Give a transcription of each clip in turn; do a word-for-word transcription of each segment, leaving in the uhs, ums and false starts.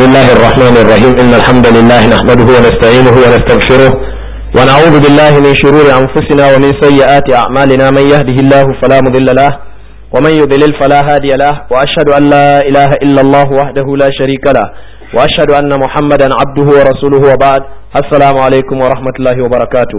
الله الرحمن الرحيم إن الحمد لله نحمده ونستعينه ونستغفره ونعوذ بالله من شرور أنفسنا ومن سيئات أعمالنا من يهده الله فلا مضل له ومن يضلل فلا هادي له وأشهد أن لا إله إلا الله وحده لا شريك له وأشهد أن محمدا عبده ورسوله وبعد السلام عليكم ورحمة الله وبركاته.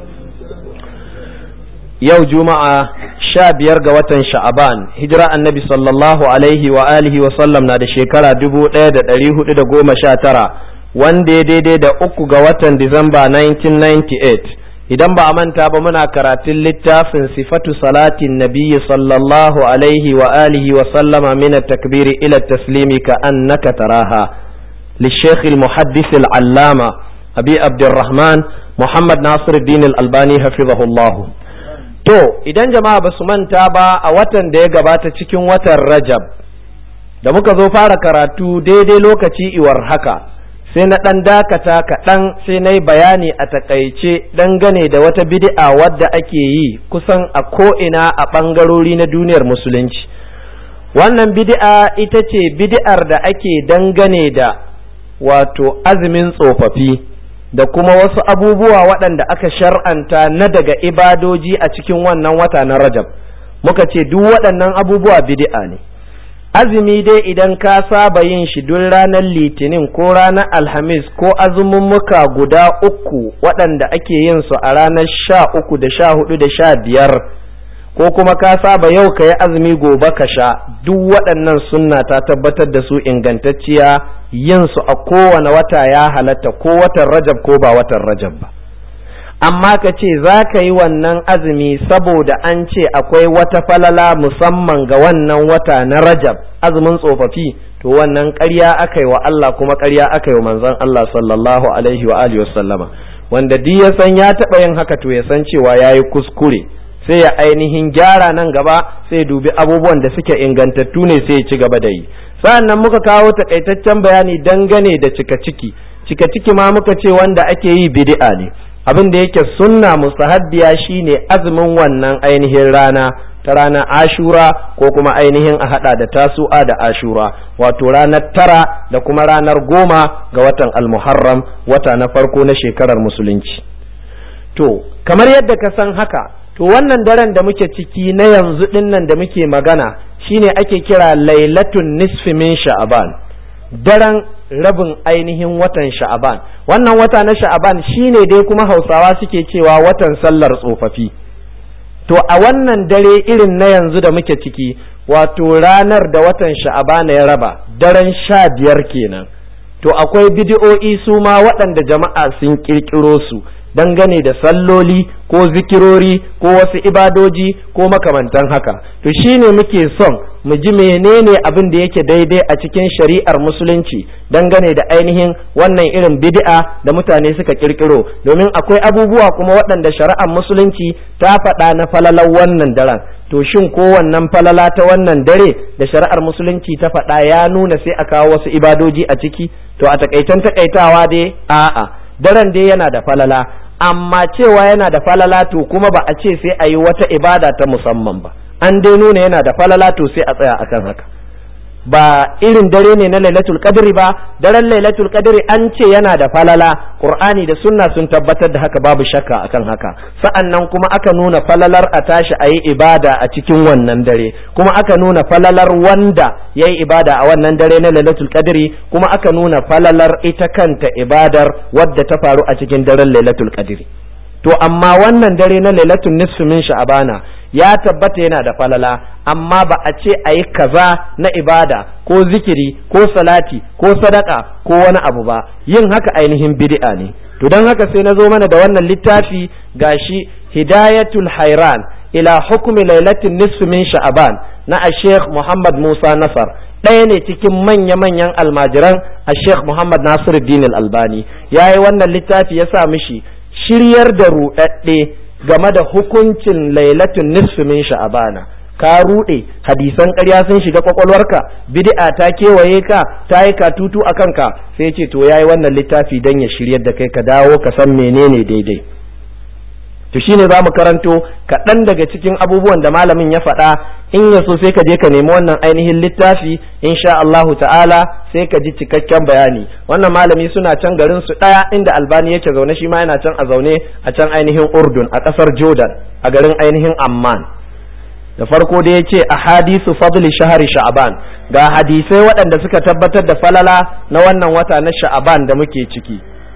يوم جمعة sha biyar ga watan sha'aban hijira annabi sallallahu alaihi wa alihi wa sallam na da shekara dubu ɗaya da ɗari hudu da goma sha tara wanda ya daidai da uku ga watan disamba nineteen ninety-eight. Idan ba a manta ba muna karatun littafin sifatu salatin nabiyyi sallallahu alaihi wa alihi wa sallama min at-takbiri ila at-taslimi ka annaka taraha للشيخ المحدث العلامة أبي عبد الرحمن محمد ناصر الدين الألباني حفظه الله. To, idan jama'a ba su manta ba a watan da ya gabata cikin watan Rajab, da muka zo fara karatu daidai lokaci iwar haka, sai na ɗan dakata kaɗan sai na yi bayani a taƙaice dangane da wata bid'a wadda ake yi kusan a ko'ina a ɓangarori na duniyar musulunci. Wannan bid'a ita ce bid'ar da ake dangane da wato azumin tsofaffi. da kuma wasu abubuwa waɗanda aka shar'anta na daga ibadoji a cikin wannan wata na Rajab, muka ce duk waɗannan abubuwa bid'a ne. Azumi dai idan ka saba yin shi duk ranar Litinin ko ranar Alhamis ko azumummuka guda uku waɗanda ake yin su a ranar sha uku da sha hudu da sha biyar, ko kuma ka saba yau ka yi azumi gobe ka sha, duk waɗannan sunna ta tabbatar da su ingantacciya, yin su a kowane wata ya halatta, ko watan Rajab ko ba watan Rajab ba. Amma ka ce za ka yi wannan azumi saboda an ce akwai wata falala musamman ga wannan wata na Rajab, azumin tsofaffi, to wannan ƙarya aka yi wa Allah kuma ƙarya aka yi wa manzon Allah sallallahu alaihi wa alihi wasallama. Wanda duk ya san ya taɓa yin haka to ya san cewa ya yi kuskure, sai ya ainihin gyara nan gaba, sai dubi abubuwan da suke ingantattu ne sai ya ci gaba da yi. Sa'an nan muka kawo takaitaccen bayani dangane da cika ciki, cika ciki ma muka ce wanda ake yi bid'a ne, abin da yake sunna mustahabbiya shine azumin wannan ainihin rana ta ranar Ashura ko kuma ainihin a hada da Tasu'a da Ashura, wato ranar tara da kuma ranar goma ga watan Al-Muharram, wata na farko na shekarar musulunci. To, kamar yadda ka san haka, to wannan daren da muke ciki na yanzu dinnan da muke magana shine ake kira lailatun nisfi min sha'aban, daren rabin ainihin watan sha'aban. Wannan wata na sha'aban shine dai kuma Hausawa suke cewa watan sallar tsofaffi. To a wannan dare irin na yanzu da muke ciki, wato ranar da watan sha'aban ya raba, daren sha biyar kenan, to akwai bidi'o'i su ma waɗanda jama'a sun ƙirƙiro su dangane da salloli ko zikirori ko wasu ibadoji ko makamantan haka. To shine muke son mu ji menene abin da yake daidai a cikin shari'ar musulunci dangane da ainihin wannan irin bid'a da mutane suka kirkiro, domin akwai abubuwa kuma waɗanda shari'ar musulunci ta faɗa na falalar wannan daren. To shin ko wannan falala ta wannan dare da shari'ar musulunci ta faɗa ya nuna sai a kawo wasu ibadoji a ciki? To a takaitan takaitawa dai a'a, daren dai yana da falala, amma cewa yana da falala to kuma ba a ce sai a yi wata ibada ta musamman ba, an dai nuna yana da falala to sai a tsaya akan haka. Ba irin dare ne na lailatul qadri ba, daren lailatul qadri an ce yana da falala, qur'ani da sunna sun tabbatar da haka, babu shakka akan haka. Sa'annan kuma aka nuna falalar a tashi a yi ibada a cikin wannan dare, kuma aka nuna falalar wanda ya yi ibada a wannan dare na lailatul qadri, kuma aka nuna falalar ita kanta ibadar wadda ta faru a cikin daren lailatul qadri. To amma wannan dare na lailatul nisfi min sha'bana ya tabbata yana da falala, amma ba a ce a yi kaza na ibada ko zikiri ko salati ko sadaka ko wani abu ba, yin haka ainihin bid'a ne. To don haka sai na zo mana da wannan littafi gashi, Hidayatul Hairan ila hukmi lailatin nisfi min sha'ban na Sheikh Muhammad Musa Nasar, ɗaya ne cikin manya-manyan almajiran a Sheikh Muhammad Nasiruddin Al-Albani. Ya yi wannan littafi ya sa mishi shiryar da ruɗaɗɗe game da hukuncin lailatun nisfi min sha'abana. Ka ruɗe, hadisan ƙarya sun shiga kwakwalwarka, bid'a ta kewaye ka, ta yi katutu a kanka, sai ce to yayi wannan littafi dan ya shiryar da kai ka dawo ka san menene daidai. To shine za mu karanto kaɗan daga cikin abubuwan da malamin ya faɗa in ya so sai ka je ka nemi wannan ainihin littafi insha Allahu ta'ala sai ka ji cikakken bayani. Wannan malami suna can garin su daya inda Albani yake zaune, shi ma yana can a zaune a can ainihin Urdun a kasar Jordan a garin ainihin Amman. Da farko da yace ahadisu fadli shahri sha'ban, ga hadisai waɗanda suka tabbatar da falala na wannan wata na sha'ban da muke ciki.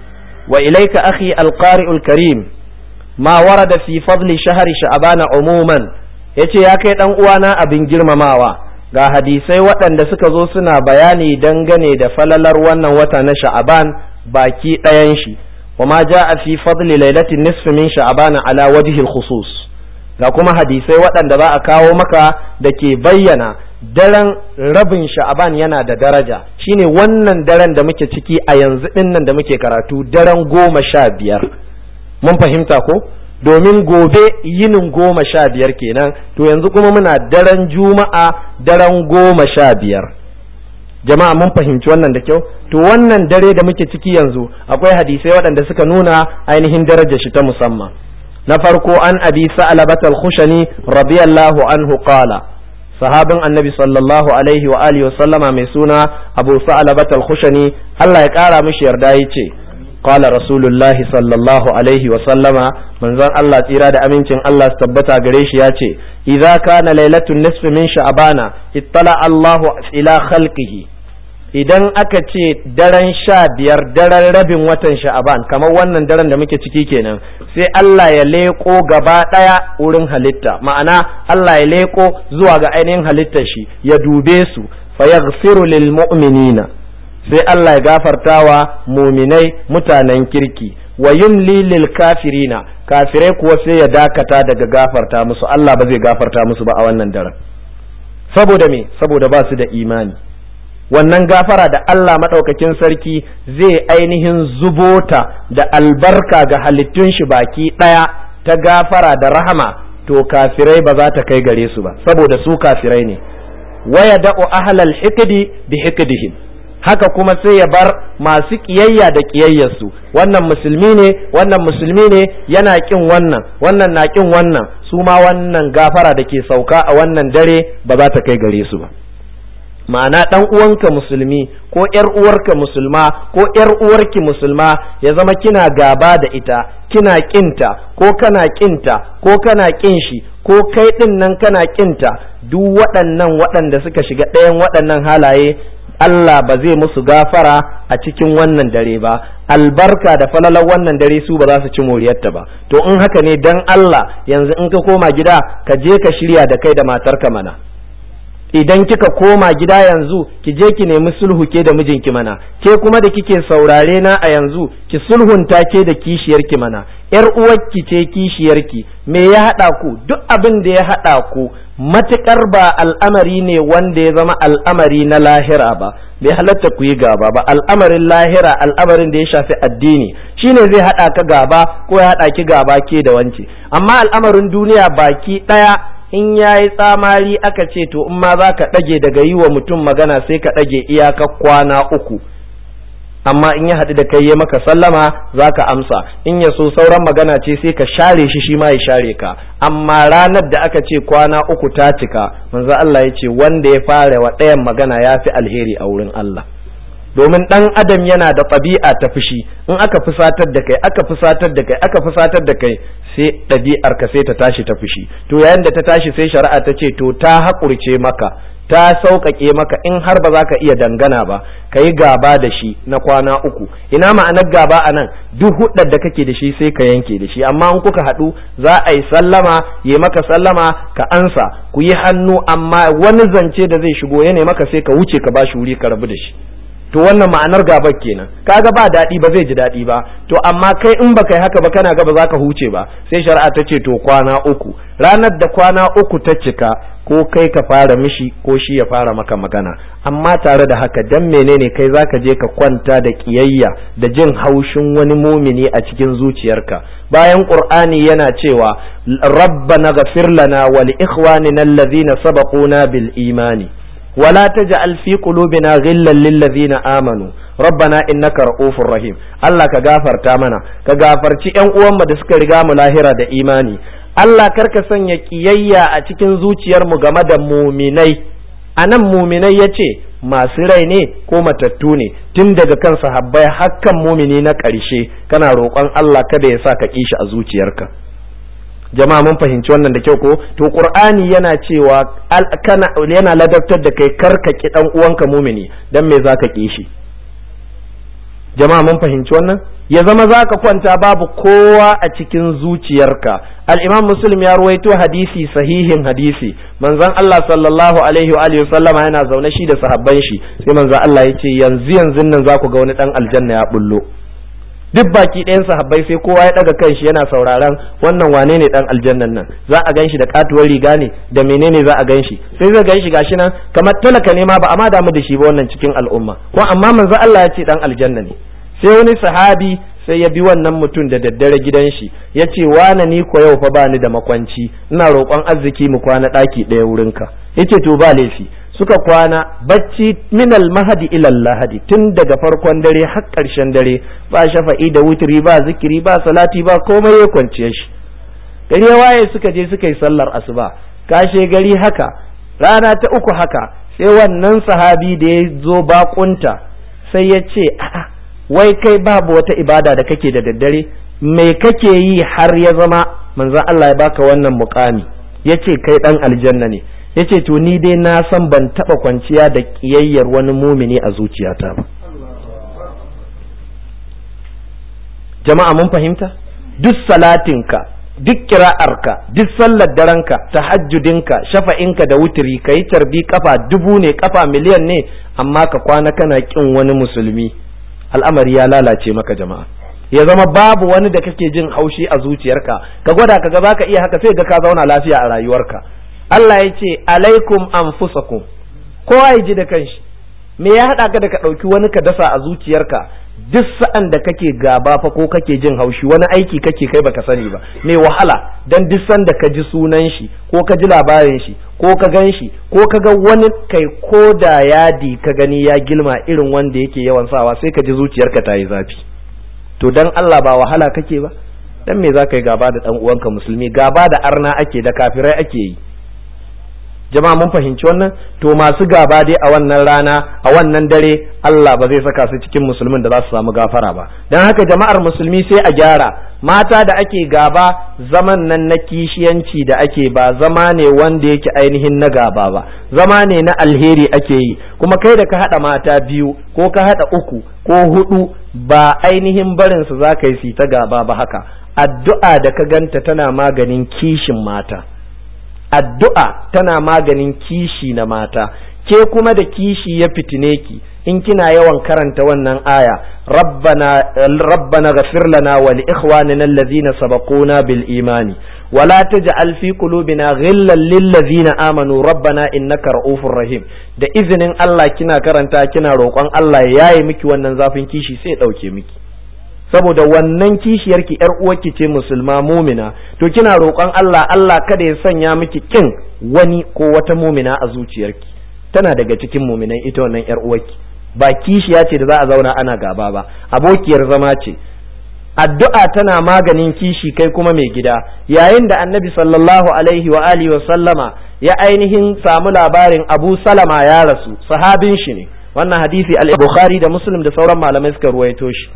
wa ilayka akhi alqari'ul karim ma warada fi fadli shahri sha'ban umuman, yace ya kai dan uwana abin girmamawa, ga hadisai waɗanda suka zo suna bayani dangane da falalar wannan wata na sha'ban baki ɗayan shi. wa ma ja'a fi fadli lailatin nisfi min sha'ban ala wajhi al-khusus, ga kuma hadisai waɗanda za a kawo maka da ke bayyana daren rabin sha'aban yana da daraja, shine wannan daren da muke ciki a yanzu ɗin nan da muke karatu, daren goma sha biyar. Mun fahimta ko? Domin gobe yinin goma sha biyar kenan, to yanzu kuma muna daren juma'a daren goma sha biyar. Jama'a mun fahimci wannan da kyau? To wannan dare da muke ciki yanzu akwai hadisai waɗanda suka nuna ainihin darajar shi ta musamman. Na farko an abi sa'labat al-khushani radiyallahu anhu qala, sahabin annabi sallallahu alaihi wa alihi wa sallama mai suna abu sa'labat al-khushani Allah ya kara mishi yarda yace qala rasulullahi sallallahu alaihi wa sallama, manzon Allah tsira da amincin Allah su tabbata gare shi yace idza kana lailatun nisfi min sha'bana ittala Allahu ila khalqihi, idan aka ce daren sha biyar daren rabin watan sha'aban kamar wannan daren da muke ciki kenan, sai Allah ya leko gaba ɗaya wurin halitta, ma'ana Allah ya leko zuwa ga ainihin halittar shi ya dube su, fa yaghfiru lil mu'minina, sai Allah ya gafartawa muminai mutanen kirki, wa yumli lil kafirina, kafirai kuwa sai ya dakata daga gafarta musu, Allah ba zai gafarta musu ba a wannan daren. Saboda me? Saboda ba su da imani. Wannan gafara da Allah maɗaukakin sarki zai ainihin zubota da albarka ga halittun shi baki ɗaya ta gafara da rahama, to kafirai ba za ta kai gare su ba, saboda su kafirai ne. Waya da'u ahlal hikdi bi hikdihim, haka kuma sai ya bar masu kiyayya da kiyayyarsu, wannan musulmi ne wannan musulmi ne yana kin wannan wannan na kin wannan, su ma wannan gafara da ke sauka a wannan dare ba za ta kai gare su ba. Ma'ana ɗan uwanka musulmi ko ƴar uwarka musulma ko ƴar uwarki musulma ya zama kina gaba da ita, kina kinta ko kana kinta ko kana kin shi ko kai ɗin nan kana kinta, duk waɗannan waɗanda suka shiga ɗayan waɗannan halaye Allah ba zai musu gafara a cikin wannan dare ba, albarka da falalar wannan dare su ba za su ci moriyarta ba. To in haka ne dan Allah yanzu in ka koma gida ka je ka shirya da kai da matarka mana. Idan kika koma gida yanzu ki je ki nemi sulhu ke da mijinki mana, ke kuma da kike saurare na a yanzu ki sulhunta ke da kishiyarki mana, yar uwarki ce kishiyarki, me ya haɗa ku? Duk abin da ya haɗa ku matukar ba al'amari ne wanda ya zama al'amari na lahira ba, bai halatta ku yi gaba ba. Al'amarin lahira, al'amarin da ya shafi addini shine zai haɗa ka gaba ko ya haɗa ki gaba ke da wance, amma al'amarin duniya baki ɗaya in ya yi tsamari aka ce to in ma za ka ɗage daga yi wa mutum magana sai ka ɗage iyakar kwana uku, amma in ya haɗu da kai ya maka sallama za ka amsa, in ya so sauran magana ce sai ka share shi shi ma ya share ka, amma ranar da aka ce kwana uku ta cika, manzo Allah ya ce wanda ya fara wa ɗayan magana ya fi alheri a wurin Allah. Domin ɗan adam yana da ɗabi'a ta fushi, in aka fusatar da kai aka fusatar da kai aka fusatar da kai sai ɗabi'ar ka sai ta tashi ta fushi, to yayin da ta tashi sai shari'a ta ce to ta haƙurce maka, ta sauƙaƙe maka, in har ba za ka iya dangana ba ka yi gaba da shi na kwana uku. Ina ma'anar gaba a nan? Duk hudar da kake da shi sai ka yanke da shi, amma in kuka haɗu za a yi sallama, ya maka sallama ka ansa, ku yi hannu, amma wani zance da zai shigo ya ne maka sai ka wuce ka bashi wuri ka rabu da shi. To wannan ma'anar gabar kenan, kaga ba daɗi ba zai ji daɗi ba, to amma kai in baka yi haka ba kana ga ba za ka huce ba, sai shari'a ta ce to kwana uku. Ranar da kwana uku ta cika ko kai ka fara mishi ko shi ya fara maka magana, amma tare da haka dan menene kai zaka je ka kwanta da kiyayya da jin haushin wani mumini a cikin zuciyarka, bayan Qur'ani yana cewa rabbana ghfir lana wa li ikhwanina alladhina sabaquna bil imani ولا تجعل في قلوبنا غلا للذين آمنوا ربنا إنك رؤوف رحيم. Allah ka gafarta mana, ka gafarci ƴan uwanmu da suka riga mu lahira da imani, Allah karka sanya kiyayya a cikin zuciyarmu game da muminai. Anan muminai yace masu rai ne ko matattu ne, tun daga kan sahabbai hakkan mumini na ƙarshe kana roƙon Allah kada ya sa ka kishi a zuciyarka. Jama'a mun fahimci wannan da kyau ko? To Qur'ani yana cewa kana yana ladabtar da kai karka ki dan uwanka mumini, dan me zaka kishi? Jama'a mun fahimci wannan? Ya zama zaka kwanta babu kowa a cikin zuciyarka. Al-Imam Muslim ya ruwaito hadisi sahihin hadisi, manzon Allah sallallahu alaihi wa alihi wasallama yana zaune shi da sahabban shi, sai manzon Allah ya ce yanzu yanzu nan za ku ga wani dan aljanna ya bullo. Duk baki ɗayan sahabbai sai kowa ya daga kanshi yana sauraron wannan wane ne dan aljannan nan, za a ganshi da katuwar riga ne da menene za a ganshi, sai zai ganshi gashi nan kamar talaka ne ma ba a ma damu da shi ba wannan cikin al'umma, ko amma manzon Allah ya ce dan aljanna ne. Sai wani sahabi sai ya bi wannan mutum da daddare gidan shi ya ce wane ni ko yau fa bani da makwanci, ina roƙon arziki mu kwana ɗaki ɗaya wurinka. Yace to ba laifi. Suka kwana bacci minal mahadi ilal lahadi, tun daga farkon dare har ƙarshen dare, ba shafa'i da wutri ba zikiri ba salati ba komai ya kwanciye shi. Gari ya waye suka je suka yi sallar asuba, kashe gari haka rana ta uku haka sai wannan sahabi da ya zo bakunta sai ya ce a'a wai kai babu wata ibada da kake da daddare, me kake yi har ya zama manzon Allah ya baka wannan mukami? Yace kai dan aljanna ne. Yace to ni dai na san ban taba kwanciya da kiyayyar wani mumini a zuciyata ba. Jama'a mun fahimta? Duk salatinka, duk kira'arka, duk sallar daranka, tahajjudinka, shafa'inka da wutiri, kai tarbi kafa dubu ne, kafa miliyan ne, amma ka kwana kana kin wani musulmi, al'amari ya lalace maka jama'a. Ya zama babu wani da kake jin haushi a zuciyarka, ka gwada ka ga zaka iya haka sai ga ka zauna lafiya a rayuwarka. Allah ya ce alaikum anfusakum, kowa ya ji da kanshi. Me ya haɗa ka da ka ɗauki wani ka dasa a zuciyarka? Duk sa'an da kake gaba fa ko kake jin haushi wani aiki kake kai baka sani ba, me wahala, dan duk sanda ka ji sunan shi ko ka ji labarin shi ko ka gan shi ko ka ga wani kai ko da yadi ka gani ya gilma irin wanda yake yawan sawa sai ka ji zuciyarka ta yi zafi. To dan Allah ba wahala kake ba? Dan me za ka yi gaba da ɗan uwanka musulmi? Gaba da arna ake, da kafirai ake yi. Jama'a mun fahimci wannan? To masu gaba dai a wannan rana a wannan dare Allah ba zai saka su cikin musulmin da za su samu gafara ba. Don haka jama'ar musulmi sai a gyara, mata da ake gaba zaman nan na kishiyanci da ake ba zama ne wanda yake ainihin na gaba ba, zama ne na alheri ake yi. Kuma kai da ka haɗa mata biyu ko ka haɗa uku ko hudu ba ainihin barin su za ka yi su ta gaba ba haka. Addu'a da ka ganta tana maganin kishin mata. Addu'a tana maganin kishi na mata, ke kuma da kishi ya fitine ki in kina yawan karanta wannan aya, rabbana rabbana ghafir lana wa li ikhwanina alladhina sabaquna bil imani wa la taj'al fi qulubina ghillan lil ladzina amanu rabbana innaka ra'ufur rahim. Da izinin Allah kina karanta kina roƙon Allah ya yaye miki wannan zafin kishi sai ya dauke miki, saboda wannan kishiyarki yar uwarki ce musulma mumina, to kina roƙon Allah Allah kada ya sanya miki kin wani ko wata mumina a zuciyarki. Tana daga cikin muminan ita wannan yar uwarki, ba kishiya ce da za a zauna ana gaba ba, abokiyar zama ce. Addu'a tana maganin kishi kai kuma mai gida. Yayin da Annabi sallallahu alaihi wa alihi wa sallama ya ainihin samu labarin Abu Salama ya rasu, sahabin shi ne. Wannan hadisi al-Bukhari da Muslim da sauran malamai suka ruwaito shi.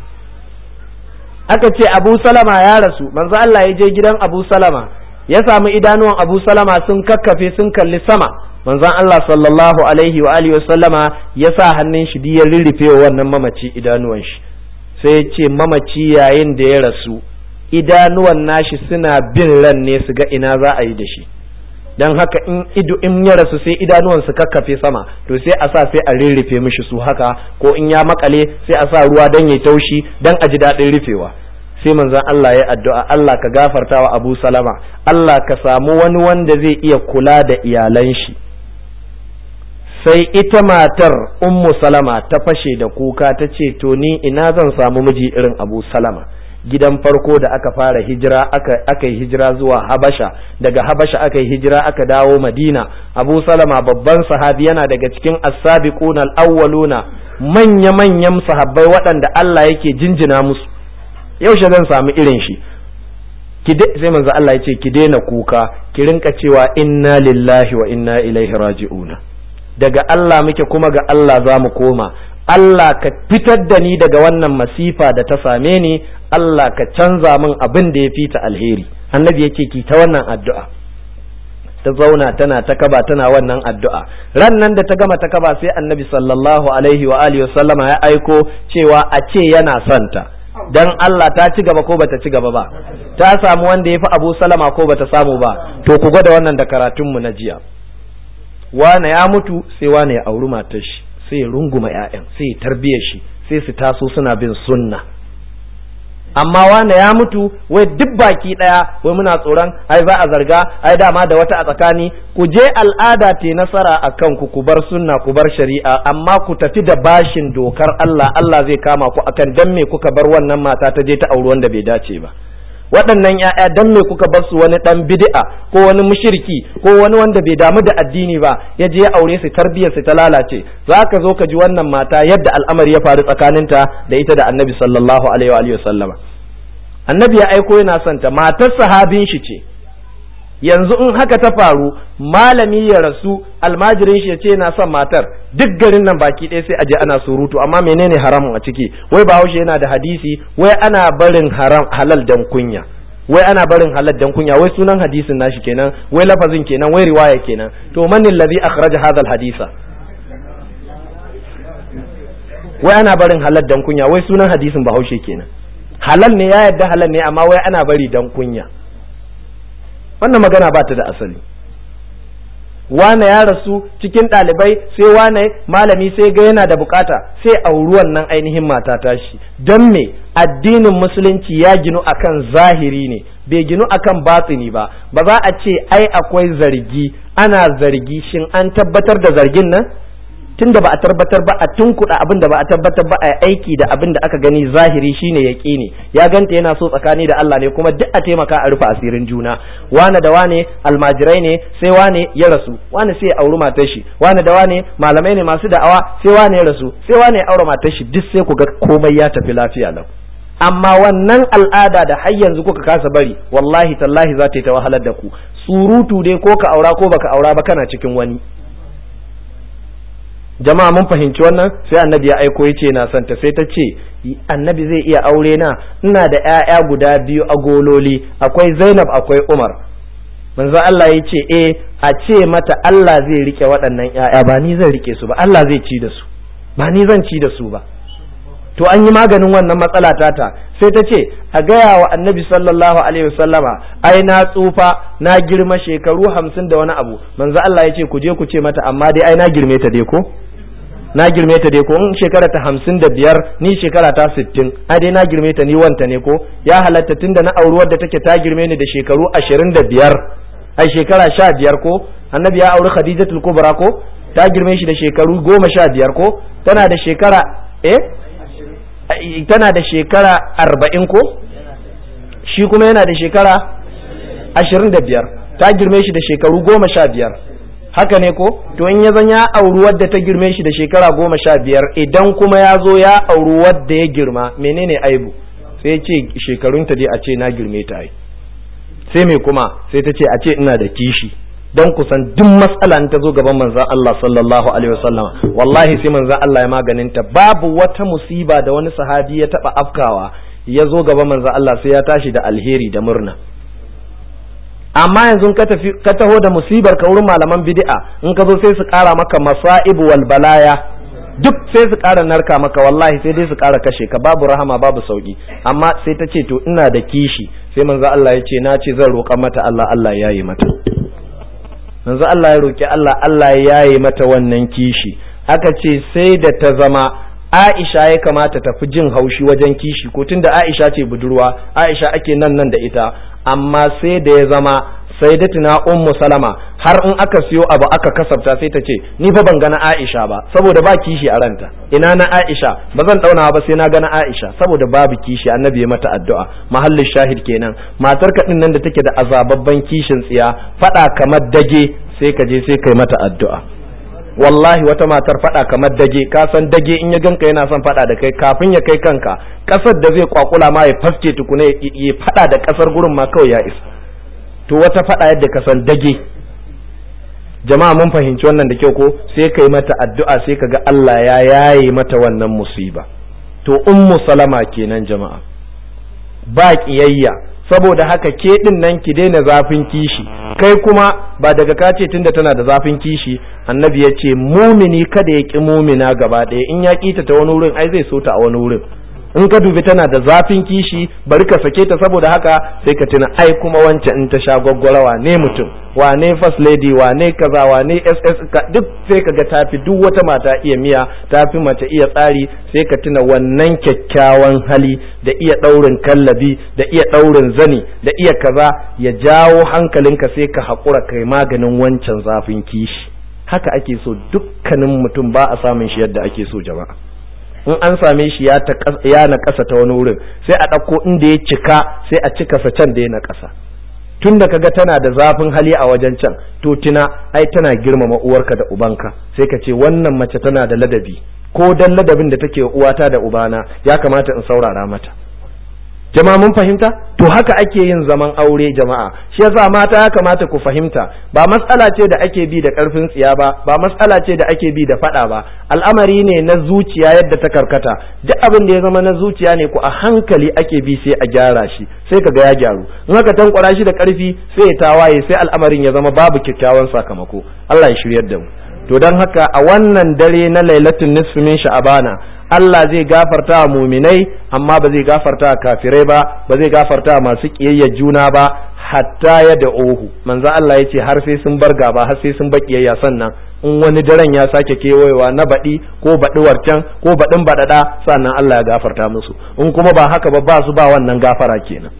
Aka ce Abu Salama ya rasu, manzo Allah ya je gidan Abu Salama ya samu idanuwan Abu Salama sun kakkafe sun kalli sama. Manzon Allah sallallahu alaihi wa alihi wasallama ya sa hannun shi ya rirrife wannan mamaci idanuwan shi, sai ya ce mamaci yayin da ya rasu idanuwan nashi suna bin ran ne su ga ina za a yi da shi, dan haka in ido in ya rasu sai idanuwan su kakkafe sama, to sai a sa sai a rirrife mishi su haka, ko in ya makale sai a sa ruwa dan ya taushi dan a ji daɗin rufewa. Sai manzon Allah ya addu'a, Allah ka gafarta wa Abu Salama, Allah ka samu wani wanda zai iya kula da iyalan shi. Sai ita matar Ummu Salama ta fashe da kuka ta ce to ni ina zan samu miji irin Abu Salama. Gidan farko da aka fara hijira aka aka yi hijira zuwa Habasha, daga Habasha aka yi hijira aka dawo Madina. Abu Salama babban sahabi yana daga cikin as-sabiquna al-awwaluna, manya manyan sahabbai waɗanda Allah yake jinjina musu. Yaushe zan samu irin shi? ki sai manzo Allah ya ce ki daina kuka ki rinka cewa inna lillahi wa inna ilaihi raji'una, daga Allah muke kuma ga Allah za mu koma. Allah ka fitar da ni daga wannan masifa da ta same ni, Allah ka canza min abin da ya fita alheri. Annabi yake ki ta wannan addu'a. Ta zauna tana ta kaba tana wannan addu'a. Ran nan da ta gama ta kaba sai Annabi sallallahu alaihi wa alihi wasallama ya aiko cewa a ce yana son ta. Dan Allah ta ci gaba ko bata ci gaba ba, ta samu wanda ya fi Abu Salama ko bata samu ba. To ku gwada wannan da karatunmu na jiya. Wane ya mutu sai wane ya auri matar shi, sai ya runguma ƴaƴan, sai ya tarbiyyar shi, sai su taso suna bin sunna. Amma wane ya mutu wai duk baki daya wai muna tsoron ai za a zarga, ai dama da wata a tsakani. Ku je al'ada te nasara akan ku, ku bar sunna, ku bar shari'a, amma ku tafi da bashin dokar Allah, Allah zai kama ku akan dan me kuka bar wannan mata ta je ta auri wanda bai dace ba. Waɗannan ‘ya'ya dan me kuka bar su wani ɗan bid'a ko wani mushriki ko wani wanda bai damu da addini ba ya je ya aure su, tarbiyyar su ta lalace. Za ka zo ka ji wannan mata yadda al'amari ya faru tsakaninta da ita da Annabi sallallahu alaihi wa sallama. Annabi ya aiko yana son ta, matar sahabin shi ce. Yanzu in haka ta faru, malami ya rasu, almajirin shi ya ce yana son matar, duk garin nan baki ɗaya sai aje ana surutu. Amma menene haramun a ciki? Wai Bahaushe yana da hadisi, wai ana barin haram halal dan kunya, wai ana barin halal dan kunya, wai sunan hadisin nashi kenan, wai lafazin kenan, wai riwaya kenan. To man allazi akhraja hadha alhadisa? Wai ana barin halal dan kunya, wai sunan hadisin Bahaushe kenan. Halal ne, ya yadda halal ne, amma wai ana bari dan kunya. Wannan magana ba ta da asali. Wane ya rasu cikin ɗalibai, sai wane malami sai ga yana da bukata, sai auri wannan ainihin mata tashi. Don me? Addinin musulunci ya ginu akan zahiri ne, bai ginu akan batini ba. Ba za a ce ai akwai zargi, ana zargi, shin an tabbatar da zargin nan? Tunda ba a tabbatar ba, a tunkuɗa abin da ba a tabbatar ba, a aiki da abin da aka gani zahiri shine yaqini. Ya ganta yana so tsakani da Allah ne, kuma duk a taimaka a rufe asirin juna. Wane da wane almajirai ne, sai wane ya rasu, wane sai ya auri matar shi, wane da wane malamai ne masu da'awa, sai wane ya rasu, sai wane ya aure matar shi, duk sai ku ga komai ya tafi lafiya lau. Amma wannan al'ada da har yanzu kuka kasa bari, wallahi tallahi za ta yi ta wahalar da ku. Surutu dai ko ka aura ko baka aura ba, kana cikin wani. Jama'a mun fahimci wannan. Sai Annabi ya aiko yace na santa, sai ta ce Annabi zai iya aure na, ina da ƴaƴa guda biyu a gololi, akwai Zainab akwai Umar. Manzo Allah ya ce eh, a ce mata Allah zai rike waɗannan ƴaƴa, ba ni zan rike su ba, Allah zai ci da su, ba ni zan ci da su ba. To an yi maganin wannan matsala tata. Sai ta ce a gaya wa Annabi sallallahu alaihi wasallama, ai na tsufa, na girma shekaru hamsin da wani abu. Manzo Allah ya ce ku je ku ce mata amma dai ai na girme ta dai ko na girme ta dai ko in shekara ta hamsin da biyar, ni shekara ta sittin, ai dai na girme ta, ni wanta ne ko. Ya halatta tunda na auri wadda take ta girme ni da shekaru ashirin da biyar, ai shekara sha biyar ko. Annabi ya auri Khadijatul Kubra ko, ta girme shi da shekaru goma sha biyar ko. Tana da shekara eh tana da shekara arba'in ko, shi kuma yana da shekara ashirin da biyar, ta girme shi da shekaru goma sha biyar. Haka ne ko? To in ya zan ya auri wadda ta girme shi da shekara goma sha biyar, idan kuma ya zo ya auri wadda ya girma, menene aibu? Sai ce shekarunta dai a ce na girme ta ai. Sai me kuma? Sai ta ce a ce ina da kishi. Don kusan duk matsala ta zo gaban manzon Allah sallallahu alaihi wasallam, wallahi sai manzon Allah ya maganinta. Babu wata musiba da wani sahabi ya taba afkawa ya zo gaban manzon Allah sai ya tashi da alheri da murna. Amma yanzu ka tafi ka taho da musibar ka wurin malaman bid'a, in ka zo sai su kara maka masaibu wal balaya, duk sai su kara narka maka, wallahi sai dai su kara kashe ka, babu rahama babu sauki. Amma sai ta ce to ina da kishi, sai manzon Allah ya ce na ce zan roƙa mata Allah, Allah ya yi mata. Manzo Allah ya roki Allah, Allah ya yi mata wannan kishi. Aka ce sai da ta zama Aisha ya kamata ta fi jin haushi wajen kishi, ko tunda Aisha ce budurwa, Aisha ake nan nan da ita, amma sai da ya zama sayyidatuna Ummu Salama har in aka siyo abu aka kasafta sai ta ce ni fa ban ga na Aisha ba, saboda ba kishi a ranta. Ina na Aisha, ba zan dauna ba sai na ga na Aisha, saboda babu kishi. Annabi ya mata addu'a. Mahallin shahid kenan, matar ka din nan da take da azababban kishin tsiya, fada kamar dage, sai ka je sai kai mata addu'a. wallahi wata matar fada kamar dage, ka san dage in ya ganka yana son fada da kai kafin ya kai kanka kasar da zai kwakula ma ya faske tukuna ya fada da kasar gurin ma kawai ya isa. To wata fada yadda ka san dage. Jama'a mun fahimci wannan da kyau ko? Sai kai mata addu'a sai kaga Allah ya yaye mata wannan musiba. To ummu salama kenan jama'a, ba kiyayya, saboda haka ke din nan ki daina zafin kishi, kai kuma ba daga ka ce tunda tana da zafin kishi, annabi ya ce mumini kada ya ki mumina gaba ɗaya, in ya kita ta wani wurin ai zai so ta a wani wurin. In ka dubi tana da zafin kishi bari ka sake ta, saboda haka sai ka tuna ai kuma wancan in ta sha gwaggwara wane mutum, wane first lady, wane kaza, wane ss duk sai ka ga tafi duk wata mata iya miya, tafi mace iya tsari, sai ka tuna wannan kyakkyawan hali da iya daurin kallabi da iya daurin zani da iya kaza ya jawo hankalinka sai ka haƙura kai maganin wancan zafin kishi. Haka ake so dukkanin mutum, ba a samun shi yadda ake so jama'a. In an same shi ya na ƙasa ta wani wurin sai a ɗauko inda ya cika sai a cika sa can da ya na ƙasa. Tun da kaga tana da zafin hali a wajen can, to tuna ai tana girmama uwarka da ubanka, sai ka ce wannan mace tana da ladabi, ko dan ladabin da take uwata da ubana ya kamata in saurara mata. Jama'a mun fahimta? To haka ake yin zaman aure jama'a. Shi yasa mata ya kamata ku fahimta, ba matsala ce da ake bi da karfin tsiya ba, ba matsala ce da ake bi da fada ba, al'amari ne na zuciya yadda ta karkata. Duk abin da ya zama na zuciya ne ku a hankali ake bi sai a gyara shi, sai kaga ya gyaru. In aka tankwara shi da karfi sai ya tawaye, sai al'amarin ya zama babu kyakkyawan sakamako. Allah ya shiryar da mu. To don haka a wannan dare na lailatul nisfi min sha'abana, Allah zai gafarta wa muminai amma ba zai gafarta wa kafirai ba, ba zai gafarta wa masu kiyayya juna ba, hatta ya da ohu. Manzo Allah ya ce har sai sun bar gaba, har sai sun bar kiyayya, sannan in wani daren ya sake kewayewa na baɗi ko baɗuwar can ko baɗin baɗaɗa, sannan Allah ya gafarta musu. In kuma ba haka ba, ba su ba wannan gafara kenan.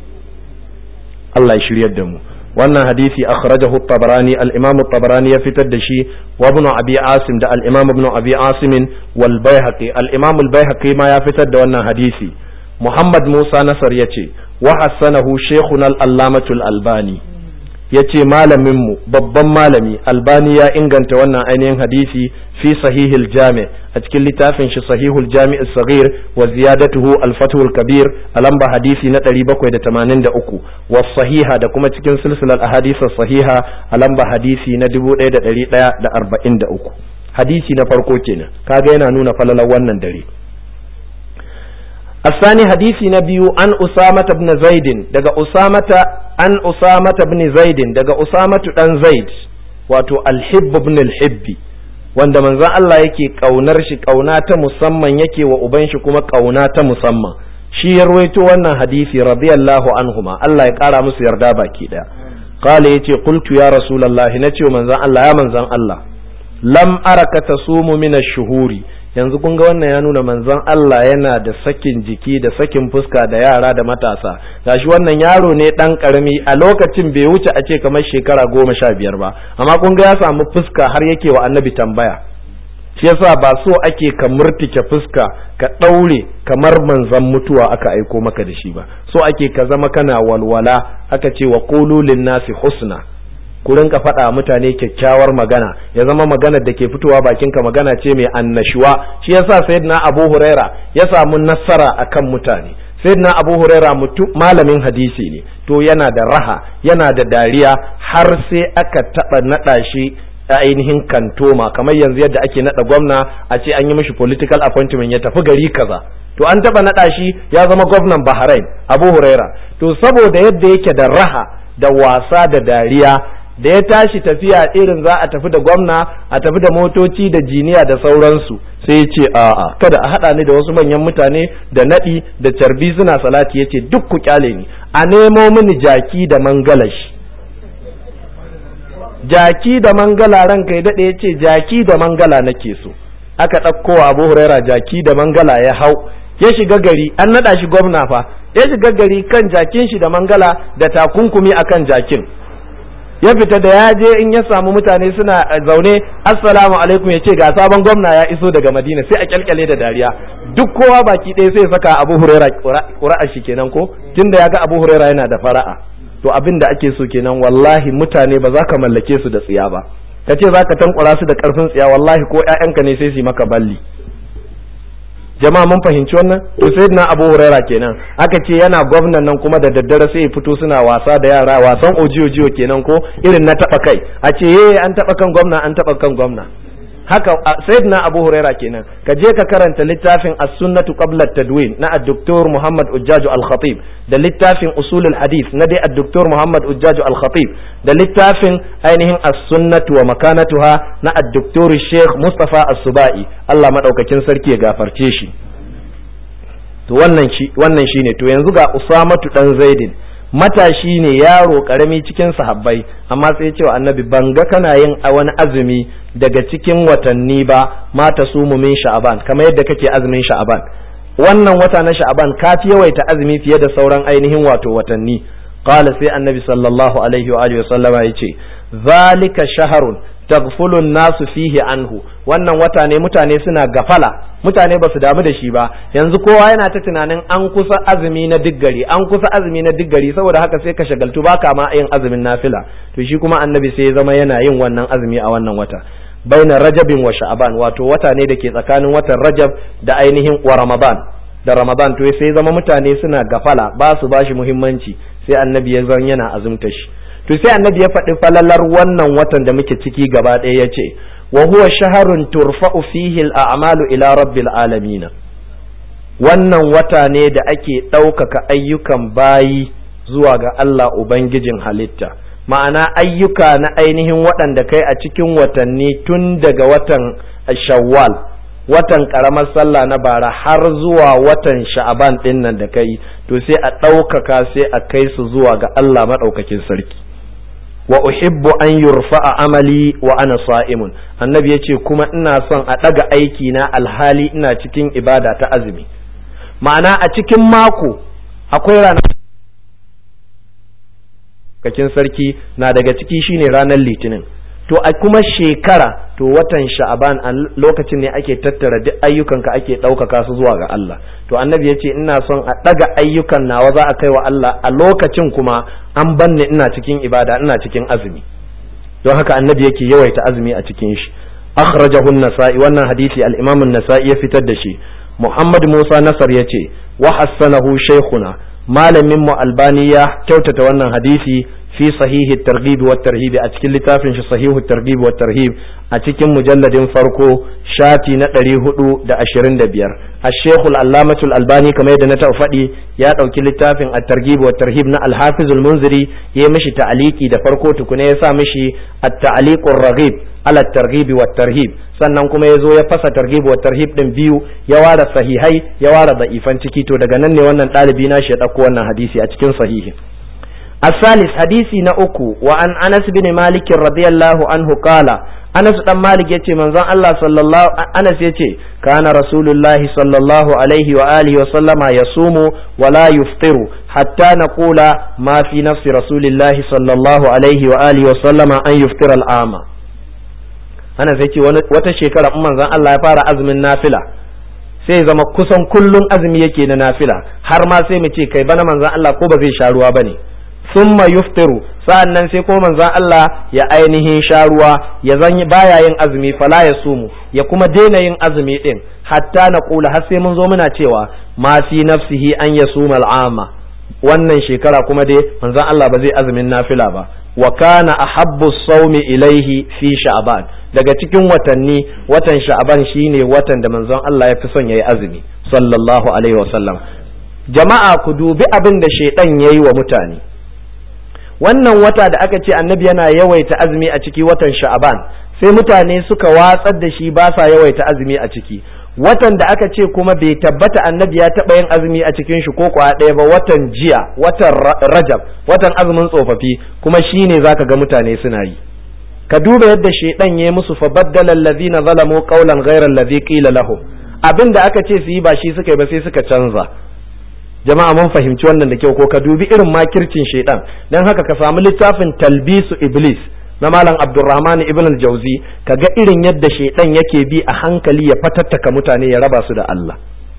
Allah ya shiryar da mu. wannan hadisi akhrajahu at-Tabarani al-Imam at-Tabarani ya fitar da shi wa Ibn Abi Asim da al-Imam Ibn Abi Asim wal Baihaqi al-Imam al-Baihaqi ma ya fitar da wannan hadisi. Muhammad Musa Nasar yace wa hasanahu shaykhuna al-Allamatu al-Albani, yace malamin mu babban malami Albani ya inganta wannan ainihin hadisi fi sahihil jami' a cikin littafin shi sahihul jami' as-saghir wa ziyadatuhu al-fathul kabir a lamba hadisi na ɗari bakwai da tamanin da uku wa sahiha da kuma cikin silsilar ahadith as-sahiha a lamba hadisi na dubu ɗaya da ɗari ɗaya da arba'in da uku. Hadisi na farko kenan, kaga yana nuna falalar wannan dare. الثاني حديث نبي عن أسامة بن زيد دقى أسامة عن أسامة بن زيد دقى أسامة بن زيد واتو الحب بن الحب wanda manzon Allah yake kaunar shi kauna ta musamman yake wa uban shi kuma kauna ta musamman, shi ya rawaito wannan hadisi radiyallahu anhuma, Allah ya kara musu yarda baki daya. Qala yace qultu ya rasulullahi, nace manzon Allah ya manzon Allah, lam araka tasumu min ash-shuhuri, yanzu kun ga wannan ya nuna manzon Allah yana da sakin jiki da sakin fuska da yara da matasa. Gashi wannan yaro ne dan karami, a lokacin bai wuce a ce kamar shekara goma sha biyar ba, amma kun ga ya samu fuska har yake wa annabi tambaya. Shi yasa ba so ake ka murtike fuska ka daure kamar manzon mutuwa aka aiko maka da shi ba, so ake ka zama kana walwala. Aka ce wa qulu lin-nasi husna, ku rinka faɗa mutane kyakkyawar magana, ya zama maganar da ke fitowa bakinka magana ce mai annashuwa. Shi yasa sayyidina Abu Huraira ya samu nasara akan mutane. Sayyidina Abu Huraira mutum malamin hadisi ne, to yana da raha, yana da dariya, har sai aka taɓa naɗa shi a ainihin kantoma, kamar yanzu yadda ake naɗa gwamna a ce an yi mishi political appointment ya tafi gari kaza. To an taɓa naɗa shi ya zama gwamnan Bahrain, Abu Huraira. To saboda yadda yake da raha da wasa da dariya, da ya tashi tafiya irin za a tafi da gwamna, a tafi da motoci da jiniya da sauransu, sai ya ce a'a kada a haɗa ni da wasu manyan mutane da naɗi da carbi suna salati. Ya ce duk ku kyale ni, a nemo mini jaki da mangalashi. Jaki da mangala ranka ya daɗe, ya ce jaki da mangala nake so. Aka ɗauko wa Abu Huraira jaki da mangala ya hau, ya shiga gari, an naɗa shi gwamna fa, ya shiga gari kan jakin shi da mangala da takunkumi akan jakin. Ya fita da ya je in ya samu mutane suna zaune, assalamu alaikum, ya ce ga sabon gwamna ya iso daga Madina, sai a kyalkyale da dariya. Duk kowa baki ɗaya sai saka Abu Huraira ƙura'a shi kenan ko, tunda ya ga Abu Huraira yana da fara'a. To abin da ake so kenan, wallahi mutane ba za ka mallake su da tsiya ba. ka ce za ka tankura su da karfin tsiya wallahi ko ƴaƴanka ne sai su maka balli. Jama'a mun fahimci wannan? To sayyidina Abu Huraira kenan aka ce yana gwamnan nan kuma da daddare sai ya fito suna wasa da yara, wasan ojiyo-jiyo kenan ko irin na taba kai, a ce eh an taba kan gwamna an taba kan gwamna. Haka sayyidina Abu Huraira kenan. Ka je ka karanta littafin As-Sunnatu Qabla At-Tadwin na Ad-Doktor Muhammad Ujjaju Al-Khatib, da littafin Usulul Hadith na dai Ad-Doktor Muhammad Ujjaju Al-Khatib, da littafin ainihin As-Sunnatu wa Makanatuha na Ad-Doktor Sheikh Mustafa As-Subai, Allah madaukakin sarki ya gafarce shi. To wannan shi wannan shine. To yanzu ga Usamatu dan Zaidin, matashi ne, yaro karami cikin sahabbai, amma sai ya ce wa annabi, ban ga kana yin wani azumi daga cikin watanni ba, mata sumu min sha'aban, kamar yadda kake azumin sha'aban. Wannan wata na sha'aban ka fi yawaita azumi fiye da sauran ainihin wato watanni. Qala, sai annabi sallallahu alaihi wa alihi wa sallama yace, zalika shahrun taghfulu an-nasu fihi anhu, wannan wata ne mutane suna gafala, mutane ba su damu da shi ba. Yanzu kowa yana ta tunanin an kusa azumi na diggari, an kusa azumi na diggari, saboda haka sai ka shagaltu baka ma yin azumin nafila. To shi kuma annabi sai ya zama yana yin wannan azumi a wannan wata, baina rajabin wa sha'ban, wato wata ne da ke tsakanin watan rajab da ainihin wa ramadan da ramadan. To sai ya zama mutane suna gafala, ba su bashi muhimmanci, sai annabi ya zan yana azumta shi. To sai annabi ya faɗi falalar wannan watan da muke ciki gaba ɗaya, ya ce wa huwa shaharun turfa'u fihi al-a'malu ila rabbil alamin, wannan wata ne da ake ɗaukaka ayyukan bayi zuwa ga Allah ubangijin halitta, ma'ana ayyuka na ainihin waɗanda kai a cikin watanni tun daga watan shawwal, watan ƙaramar sallah na bara, har zuwa watan sha'aban ɗin nan da kai, to sai a ɗaukaka sai a kai su zuwa ga Allah maɗaukakin sarki. Wa uhibbu an yurfa'a amali wa ana sa'imun, annabi yace kuma ina son a ɗaga aiki na alhali ina cikin ibada ta azumi. Ma'ana a cikin mako akwai ranar kakin sarki na daga ciki shine ranar litinin. To a kuma shekara, to watan sha'aban a lokacin ne ake tattara duk ayyukanka ake ɗaukaka su zuwa ga Allah. To annabi ya ce ina son a ɗaga ayyukan nawa za a kai wa Allah a lokacin kuma an banne ina cikin ibada, ina cikin azumi. Don haka annabi yake yawaita azumi a cikin shi. Akhrajahu an-Nasa'i, wannan hadisi al-Imam an-Nasa'i ya fitar da shi. Muhammad Musa Nasar ya ce wa hassanahu shaykhuna, malamin mu Albani ya kyautata wannan hadisi fi sahihi targhib wa tarhib, a cikin littafin shi sahihu targhib wa tarhib, a cikin mujalladin farko shafi na ɗari hudu da ashirin da biyar. Ash-Shaykh al-Allamah al-Albani kamar yadda na taɓa faɗi ya ɗauki littafin at-targhib wa tarhib na al-Hafiz al-Munziri, ya mishi ta'aliki da farko tukuna ya sa mishi at-ta'liq ar-raghib ala at-targhib wa tarhib, sannan kuma ya zo ya fasa targhib wa tarhib din biyu, ya ware sahihai ya ware da'ifan ciki. To daga nan ne wannan ɗalibi na shi ya ɗauko wannan hadisi a cikin sahihi. الثالث حديثي نأكو وعن أنس بن مالك رضي الله عنه قال أنس بن مالك يتي من ذا الله صلى الله أنس يتي كان رسول الله صلى الله عليه وآله وسلم يصوم ولا يفطر حتى نقول ما في نفس رسول الله صلى الله عليه وآله وسلم أن يفطر العام. أنا يتي وتشكر من ذا الله يفار أزم النافلة, sai zama kusan kullun azumi yake na nafila, har ma sai mu ce kai bana manzon Allah ko ba zai sha ruwa bane. Summa yuftiru, sa'annan sai ko manzon Allah ya ainihin sha ruwa, ya zan baya yin azumi, fala ya sumu, ya kuma daina yin azumi din, hatta na kula har sai mun zo muna cewa ma fi nafsihi an yasuma al'ama, wannan shekara kuma dai manzon Allah ba zai azumin nafila ba. Wa kana ahabbu sawmi ilaihi fi sha'ban, daga cikin watanni watan sha'ban shine watan da manzon Allah ya fi son yayi azumi sallallahu alaihi wasallam. Jama'a ku dubi abin da shaidan yayi wa mutane. Wannan wata da aka ce annabi yana yawaita azumi a ciki, watan sha'aban, sai mutane suka watsar da shi ba sa yawaita azumi a ciki. Watan da aka ce kuma bai tabbata annabi ya taɓa yin azumi a cikin shi ko kwa ɗaya ba, watan jiya, watan rajab, watan azumin tsofaffi, kuma shine zaka ga mutane suna yi. Ka duba yadda shaidan ya musu, fa baddala allazina zalamu qawlan ghayra allazi qila lahum, abin da aka ce su yi ba shi suka yi ba sai suka canza. Jama'a mun fahimci wannan da kyau ko? Ka dubi irin makircin shaidan. Dan haka ka samu littafin Talbisu Iblis na Malam Abdurrahman ibn al-Jawzi, kaga irin yadda shaidan yake bi a hankali ya fatattaka mutane ya raba su da Allah.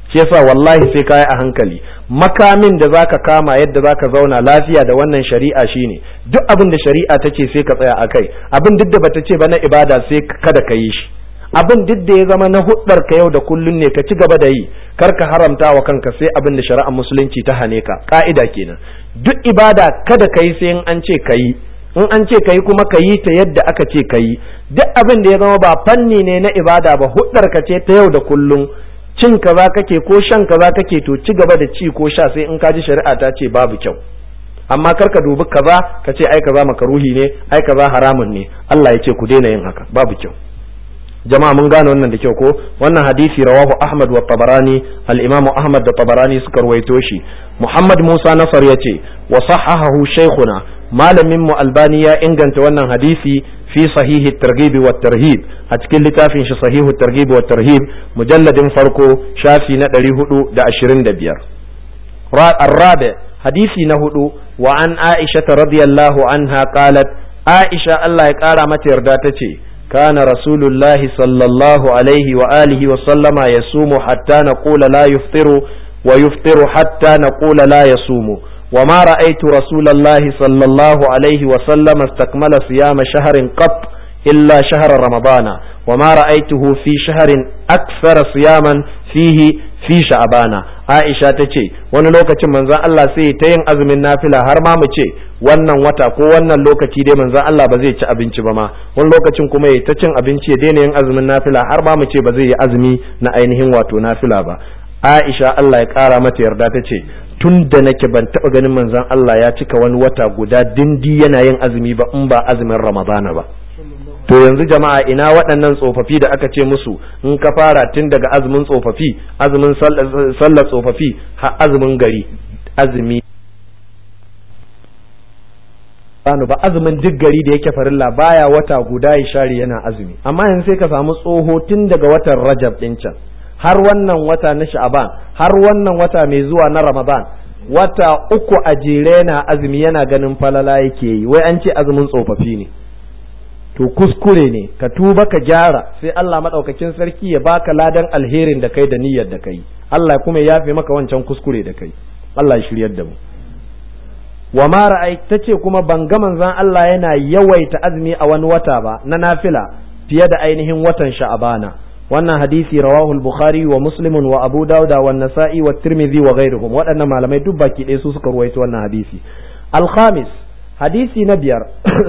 shi yasa wallahi sai kai a hankali. Makamin da zaka kama yadda zaka zauna lafiya da wannan shari'a shine duk abin da shari'a ta ce sai ka tsaya akai, abin duk da bata ce ba na ibada sai kada ka yi shi, abin duk da ya zama na huddar ka yau da kullun ne ka ci gaba da yi, kar ka haramta wa kanka sai abin da shari'ar musulunci ta hane ka. Ka'ida kenan, duk ibada kada ka yi sai in an ce ka yi, in an ce ka yi kuma ka yi ta yadda aka ce ka yi. Duk abin da ya zama ba fanni ne na ibada ba, huddar ka ce ta yau da kullun, cin kaza kake ko shan kaza kake, to ci gaba da ci ko sha sai in ka ji shari'a ta ce babu kyau. Amma kar ka dubi kaza ka ce ai kaza makaruhi ne, ai kaza haramun ne. Allah ya ce ku daina yin haka, babu kyau. Jama'a mun gane wannan da kyau ko? Wannan hadisi rawahu Ahmad wa Tabarani, al-Imam Ahmad da Tabarani suka ruwaito shi. Muhammad Musa Nasar yace wa sahahahu shaykhuna, malamin mu Albani ya inganta wannan hadisi fi sahihi at-targhib wa at-tarhib, a cikin littafin shi sahihu at-targhib wa at-tarhib mujalladin farko shafi na ɗari hudu da ashirin da biyar. Ar-rabi, hadisi na hudu, wa an Aisha radiyallahu anha qalat, Aisha Allah ya kara mata yarda tace كان رسول الله صلى الله عليه وآله وسلم يصوم حتى نقول لا يفطر ويفطر حتى نقول لا يصوم وما رأيت رسول الله صلى الله عليه وسلم استكمل صيام شهر قط إلا شهر رمضان وما رأيته في شهر أكثر صياما فيه في شعبان. Aisha ta ce wani lokacin manzon Allah sai ta yin azumin nafila har ma mu ce wannan wata ko wannan lokaci dai manzon Allah ba zai ci abinci ba ma, wani lokacin kuma ya ta cin abinci ya daina yin azumin nafila har ma mu ce ba zai yi azumi na ainihin wato nafila ba. Aisha Allah ya kara mata yarda ta ce tun da nake ban taba ganin manzon Allah ya cika wani wata guda dindi yana yin azumi ba in ba azumin Ramadana ba. To yanzu jama'a ina waɗannan tsofaffi da aka ce musu in ka fara tun daga azumin tsofaffi, azumin sallar tsofaffi har azumin gari, azumi ba azumin duk gari da yake farilla baya wata guda ya share yana azumi. Amma yanzu sai ka samu tsoho tun daga watan Rajab din can har wannan wata na Sha'ban har wannan wata mai zuwa na Ramadan, wata uku a jere yana azumi yana ganin falala yake yi, wai an ce azumin tsofaffi ne. To kuskure ne, ka tuba ka gyara sai Allah madaukakin sarki ya baka ladan alherin da kai da niyyar da kai, Allah kuma ya yafe maka wancan kuskure da kai. Allah ya shiryar da mu. Wa ma ra'ai tace kuma ban ga manzon Allah yana yawaita azumi a wani wata ba na nafila fiye da ainihin watan Sha'bana. Wannan hadisi rawahu al-Bukhari wa Muslim wa Abu Dawud wa An-Nasa'i wa Tirmidhi wa ghayruhum. Waɗannan malamai duk baki ɗaya su suka ruwaito wannan hadisi. Al-Khamis, hadisi na biyar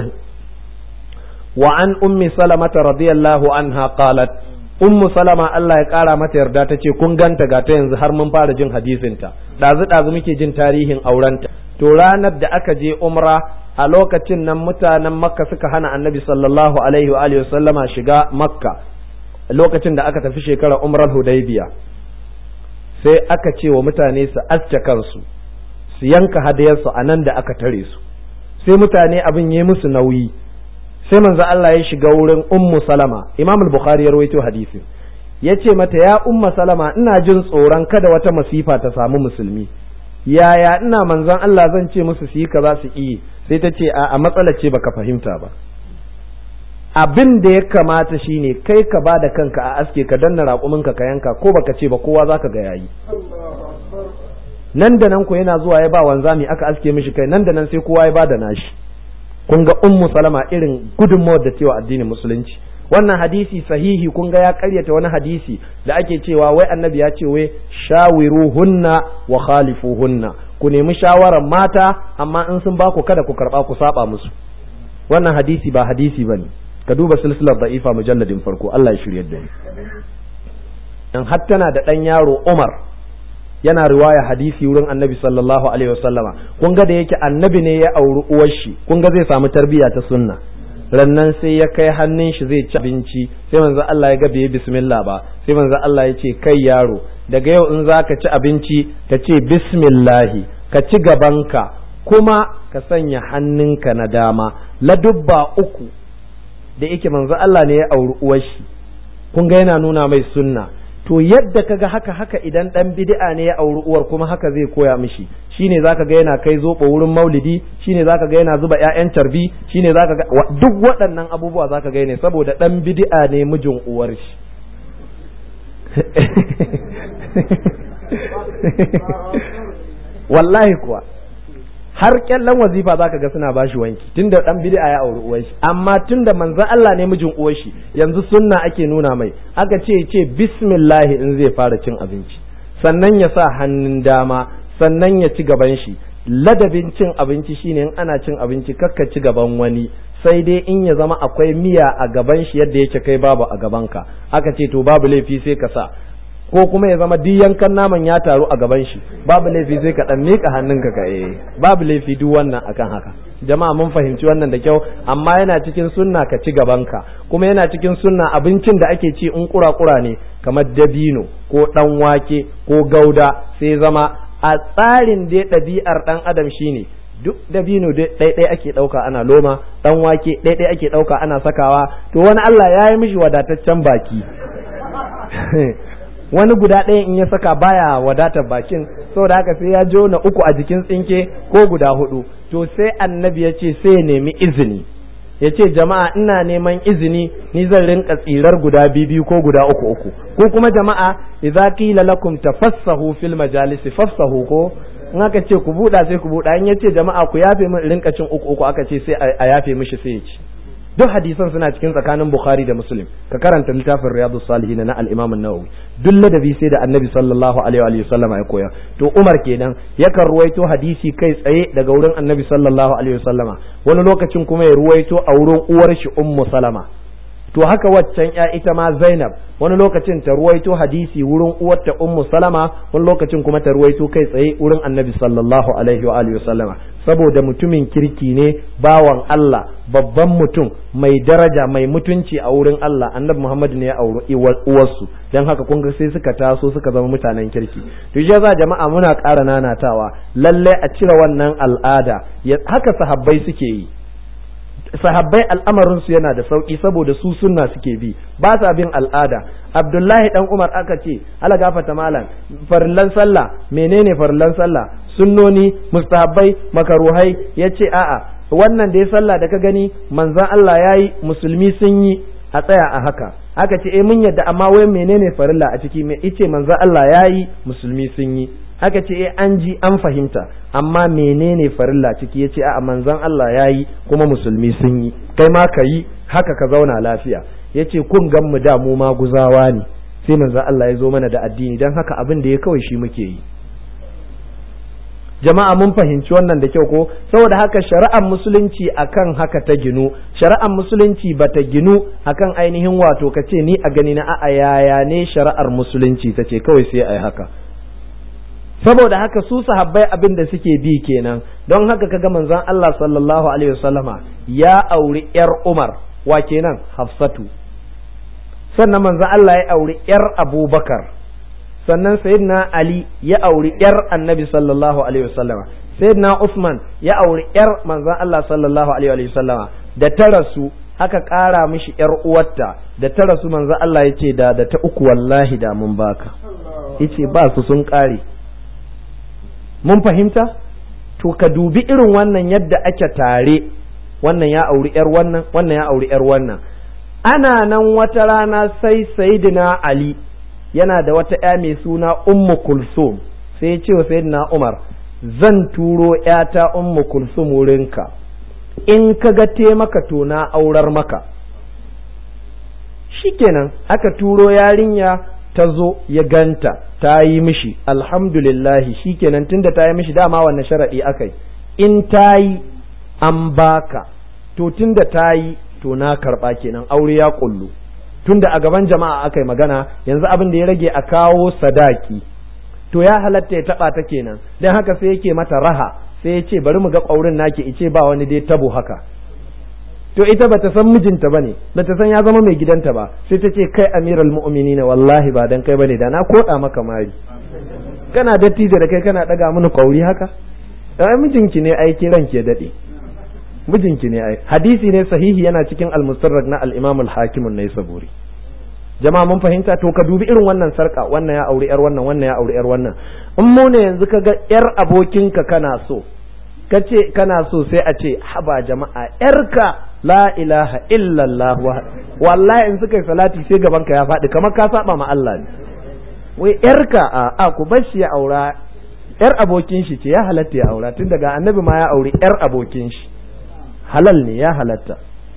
وعن أم سلمة رضي الله عنها قالت أم سلمة الله يقارى متى يردا تشي كون غانتا غاتا yanzu har mun fara jin hadisinta dazu dazu muke jin tarihin aurenta. To ranar da aka je umra a lokacin nan mutanen Makka suka hana Annabi sallallahu alaihi wa alihi wasallama shiga Makka lokacin da aka tafi shekarar umrar Hudaybiya, sai aka ce wa mutane su aske kansu su yanka hadayarsu a nan da aka tare su, sai mutane abin yi musu nauyi, sai manzo Allah ya shiga wurin Ummu Salama. Imam al-Bukhari ya rawaito hadisin, yace mata ya Ummu Salama ina jin tsoron kada wata masifa ta samu musulmi, yaya ina manzon Allah zan ce musu su yi kaza su yi? Sai ta ce a matsala ce baka fahimta ba, abin da ya kamata shine kai ka ba da kanka a aske ka danna raƙuminka ka yanka, ko baka ce ba kowa zaka ga yayi. Nan da nan ko yana zuwa ya ba wanzami aka aske mishi kai, nan da nan sai kowa ya ba da nashi. Kun ga Ummu Salama irin gudunmawar da cewa addinin musulunci. Wannan hadisi sahihi kun ga ya karyata wani hadisi da ake cewa wai annabi ya ce wai shawiruhunna wa khalifuhunna, ku nemi shawarar mata amma in sun ba ku kada ku karba ku saba musu. Wannan hadisi ba hadisi bane, ka duba silsilar da'ifa mujalladin farko. Allah ya shiryar da ni. Dan hatta na da dan yaro Umar yana riwaya hadisi wurin Annabi sallallahu alaihi wasallama, kun ga da yake Annabi ne ya auri uwar shi, kun ga zai samu tarbiyya ta sunna. Rannan sai ya kai hannun shi zai ci abinci, sai manzo Allah ya ga bai bismillah ba, sai manzo Allah ya ce kai yaro, daga yau in zaka ci abinci ka ce bismillah, ka ci gabanka kuma ka sanya hannunka na dama. Ladubba uku da yake manzo Allah ne ya auri uwar shi, kun ga yana nuna mai sunna. To yadda kaga haka haka idan dan bid'a ne ya auri uwar kuma haka zai koya mishi, shine zaka ga yana kai zobo wurin maulidi, shine zaka ga yana zuba ƴaƴan tarbi, shine zaka ga duk waɗannan abubuwa zaka ga ne saboda dan bid'a ne mijin uwar shi. wallahi kuwa har kyallan wazifa zaka ga suna bashi wanki tunda dan bid'a ya auri uwar shi, amma tunda manzon Allah ne mijin uwar shi yanzu sunna ake nuna mai, aka ce ce bismillah in zai fara cin abinci, sannan ya sa hannun dama, sannan ya ci gaban shi. Ladabin cin abinci shine in ana cin abinci kakka ci gaban wani, sai dai in ya zama akwai miya a gaban shi yadda yake kai babu a gabanka, aka ce to babu laifi sai ka sa, ko kuma ya zama duk yankan naman ya taru a gaban shi, babu laifi sai ka dan mika hannunka ka eh babu laifi duk wannan akan haka. Jama'a mun fahimci wannan da kyau, amma yana cikin sunna ka ci gabanka, kuma yana cikin sunna abincin da ake ci in kura-kura ne kamar dabino ko dan wake ko gauda, sai zama a tsarin dai ɗabi'ar ɗan adam shine duk dabino ɗaiɗai ake ɗauka ana loma, ɗan wake ɗaiɗai ake ɗauka ana sakawa, to wani Allah ya yi mishi wadataccen baki wani guda ɗaya in ya saka baya wadatar bakin, saboda haka sai ya jona uku a jikin tsinke ko guda hudu, to sai annabi ya ce sai ya nemi izini, ya ce jama'a ina neman izini ni zan rinka tsirar guda biyu ko guda uku uku, ko kuma jama'a idza qila lakum tafassahu fil majalisi fafsahu, ko in aka ce ku buɗa sai ku buɗa, in yace jama'a ku yafe min rinka cin uku uku aka ce sai a yafe mishi sai ya ci. Duk hadisan suna cikin tsakanin Bukhari da Muslim, ka karanta littafin Riyadus Salihin na al-Imam an-Nawawi, duk ladabi sai da Annabi sallallahu alaihi wa sallama ya koya. To Umar kenan yakan ruwaito hadisi kai tsaye daga wurin Annabi sallallahu alaihi wa sallama, wani lokacin kuma ya ruwaito a wurin uwar shi Ummu Salama. To haka waccan ya ita ma Zainab, wani lokacin ta ruwaito hadisi wurin uwarta Ummu Salama, wani lokacin kuma ta ruwaito kai tsaye wurin Annabi sallallahu alaihi wa alihi wasallama, saboda mutumin kirki ne, bawan Allah, babban mutum mai daraja mai mutunci a wurin Allah. Annabi Muhammad ne ya auri uwarsu, dan haka kun ga sai suka taso suka zama mutanen kirki. To shi yasa jama'a muna ƙara nanatawa, lalle a cire wannan al'ada, haka sahabbai suke yi. Sahabbai al'amarin su yana da sauki saboda su sunna suke bi, ba sa bin al'ada. Abdullahi dan Umar aka ce ala gafata malam, farillan sallah menene farillan sallah, sunnoni, mustahabbai, makaruhai, yace a'a wannan da ya sallah da ka gani manzon Allah yayi, musulmi sun yi, a tsaya a haka. Aka ce eh mun yadda, amma wai menene farilla a ciki? Me yace manzon Allah yayi, musulmi sun yi. Aka ce eh an ji an fahimta, amma menene farilla ciki? Yace a manzon Allah yayi kuma musulmi sun yi, kai ma ka yi haka ka zauna lafiya. Yace kun gan mu da mu ma guzawa ne, sai manzon Allah ya zo mana da addini, dan haka abin da ya kawai shi muke yi. Jama'a mun fahimci wannan da kyau ko? Saboda haka shari'ar musulunci akan haka ta ginu, shari'ar musulunci bata ginu akan ainihin wato kace ni a gani na a'a yaya ne shari'ar musulunci tace kawai sai ai haka. Saboda haka su sahabbai abin da suke bi kenan, don haka kaga manzon Allah sallallahu alaihi wasallama ya auri yar Umar, wa kenan? Hafsatu. Sannan manzon Allah ya auri yar Abubakar, sannan sayyidina Ali ya auri yar Annabi sallallahu alaihi wasallama, sayyidina Usman ya auri yar manzon Allah sallallahu alaihi wasallama. Da ta rasu aka ƙara mishi yar uwarta, da ta rasu manzon Allah yace da da ta uku wallahi da mun baka, yace ba su sun ƙare. Mun fahimta? To ka dubi irin wannan yadda ake tare, wannan ya auri yar wannan, wannan ya auri yar wannan. Ana nan wata rana sai sayyidina Ali yana da wata ƴa mai suna Ummu Kulsum, sai ya ce wa sayyidina Umar, zan turo ƴata Ummu Kulsum wurinka, in ka ga te maka to na aurar maka. Shikenan aka turo yarinya ta zo ya ganta, ta yi mishi, alhamdulillahi. Shikenan tunda ta yi mishi, dama wannan sharadi akai, in ta yi an baka, to tunda ta yi to na karba kenan, aure ya kullu. Tunda a gaban jama'a akai magana, yanzu abin da ya rage a kawo sadaki, to ya halatta ya taba ta kenan. Dan haka sai yake mata raha, sai ya ce bari mu ga ƙaurin naki, ice ba wani dai tabo haka. To ita bata san mijinta bane, bata san ya zama mai gidanta ba, sai ta ce kai amiral mu'minina wallahi ba dan kai bane da na koda maka mari. Kana dattijo da kai kana daga mini kauri haka? Ai mijinki ne ai kiran ke dade. Mijinki ne ai. Hadisi ne sahihi yana cikin al-Mustarrak na al-Imam al-Hakim an-Naisaburi. Jama'a mun fahimta? To ka dubi irin wannan sarka, wannan ya aure yar wannan, wannan ya aure yar wannan. In mu ne yanzu kaga yar abokinka kana so, kace kana so sai a ce haba jama'a yarka la ilaha illallah, wallahi in suka yi salati sai gaban ka ya faɗi kamar ka saba ma Allah ne. wai yarka a a ku bar shi ya aura, yar abokin shi ce ya halatta ya aura, tun daga annabi ma ya auri yar abokin shi, halal ne ya halatta.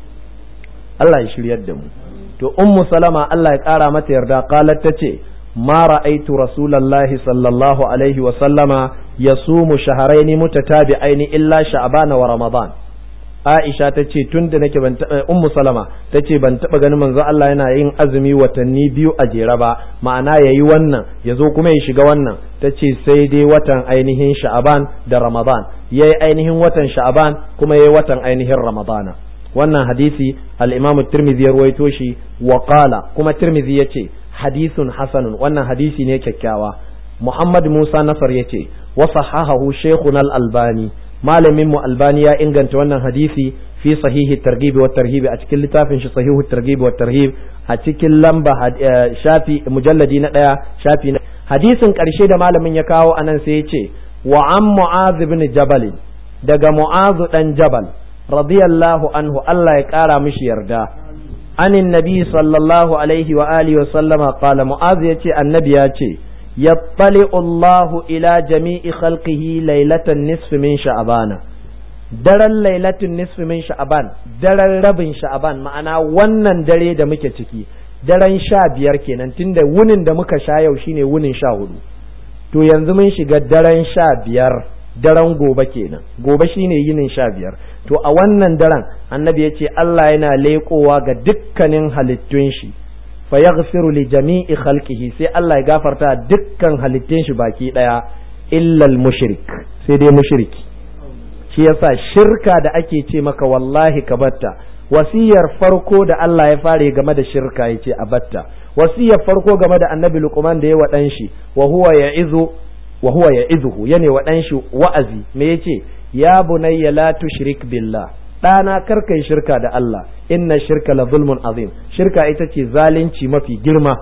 Allah ya shiryar da mu. To ummu salama Allah ya kara mata yarda, qalat tace ma ra'aitu rasulullahi sallallahu alaihi wa sallama yasumu shahrayn mutatabi'ain illa sha'ban wa ramadan. Aisha ta ce tun da nake ban taɓa, ummu salama ta ce ban taɓa ganin manzo Allah yana yin azumi watanni biyu a jere ba, ma'ana yayi wannan ya zo kuma ya shiga wannan. Ta ce sai dai watan ainihin sha'aban da ramadan, yayi ainihin watan sha'aban kuma yayi watan ainihin ramadana. Wannan hadisi al-imam tirmidhi ya ruwaito shi wa qala, kuma tirmidhi yace hadithun hasanun, wannan hadisi ne kyakkyawa. Muhammad Musa Nasar yace wa sahahahu shaykhuna al-albani, malamin mu albani ya inganta wannan hadisi fi sahihi targhib wa tarhib, a cikin littafin shi sahihu targhib wa tarhib, a cikin lamba shafi mujalladi na daya shafi na hadisin karshe da malamin ya kawo anan sai ya ce wa an mu'adh ibn jabal, daga mu'adh dan jabal radiyallahu anhu Allah ya kara mishi yarda, anin nabi sallallahu alaihi wa alihi wa sallama qala, mu'adh yace annabi ya ce yattali'u Allahu ila jami'i khalqihi lailatan nisfi min sha'bana, daren lailatin nisfi min sha'ban, daren rabin sha'ban, ma'ana wannan dare da muke ciki daren sha biyar kenan, tunda wunin da muka sha yau shine wunin sha hudu, to yanzu mun shiga daren sha biyar, daren gobe kenan, gobe shine yinin sha biyar. To a wannan daren annabi ya ce Allah yana leƙowa ga dukkanin halittun shi, fa yaghfiru li jami'i khalqihi, sai Allah ya gafarta dukkan halittun shi baki daya, illa al mushrik, sai dai mushriki. Shi yasa shirka da ake ce maka wallahi ka batta, wasiyar farko da Allah ya fare game da shirka yace a batta, wasiyar farko game da annabi Luqman da ya wa dan shi, wa huwa ya'izu wa huwa ya'izuhu, yana wa dan shi wa'azi, me yace ya bunayya la tushrik billah, ɗana karka yi shirka da Allah, inna shirka la zulmun azim, shirka ita ce zalunci mafi girma.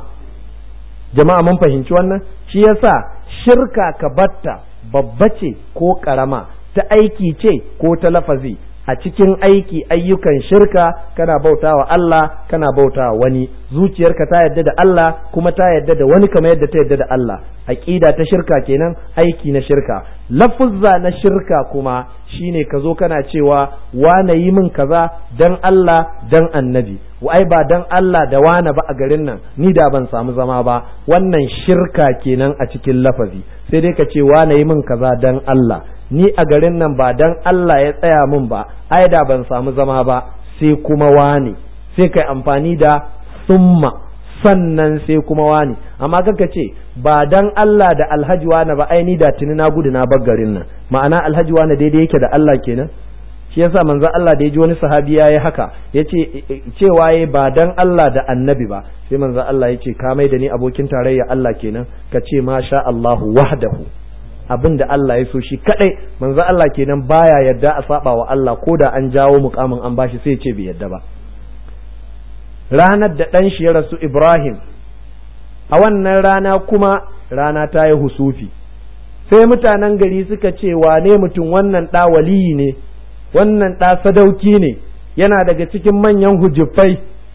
Jama'a mun fahimci wannan? Shi yasa shirka ka batta babba ce ko karama, ta aiki ce ko ta lafazi. A cikin aiki ayyukan shirka kana bautawa Allah, kana bautawa wani, zuciyarka ta yadda da Allah kuma ta yadda da wani kamar yadda ta yadda da Allah. Aqida ta shirka kenan, aiki na shirka. Lafuzza na shirka kuma shine ka zo kana cewa wane yi min kaza dan Allah dan annabi, wai ba dan Allah da wane ba a garin nan ni da ban samu zama ba, wannan shirka kenan a cikin lafazi. Sai dai ka ce wane yi min kaza dan Allah, ni a garin nan ba dan Allah ya tsaya min ba, ai da ban samu zama ba, sai kuma wani, sai kai amfani da summa, sannan sai kuma wani. Amma kaka ce ba dan Allah da alhaji wani ba, ai ni da tuni na gudu na bar garin nan, ma'ana alhaji wani daidai yake da Allah kenan. Shi yasa manzo Allah da ya ji wani sahabi yayi haka, yace cewa yayi ba dan Allah da annabi ba, sai manzo Allah yace ka mai da ni abokin tarayya Allah kenan, ka ce ma sha Allahu wahdahu, abin da Allah ya so shi kadai. Manzo Allah kenan baya yadda a saba wa Allah, ko da an jawo mukamin an bashi sai ce bai yadda ba. Ranar da dan shi ya rasu Ibrahim, a wannan rana kuma rana ta yi husufi, sai mutanen gari suka ce wane mutum, wannan ɗa waliyi ne, wannan ɗa sadauki ne, yana daga cikin manyan hujjufai,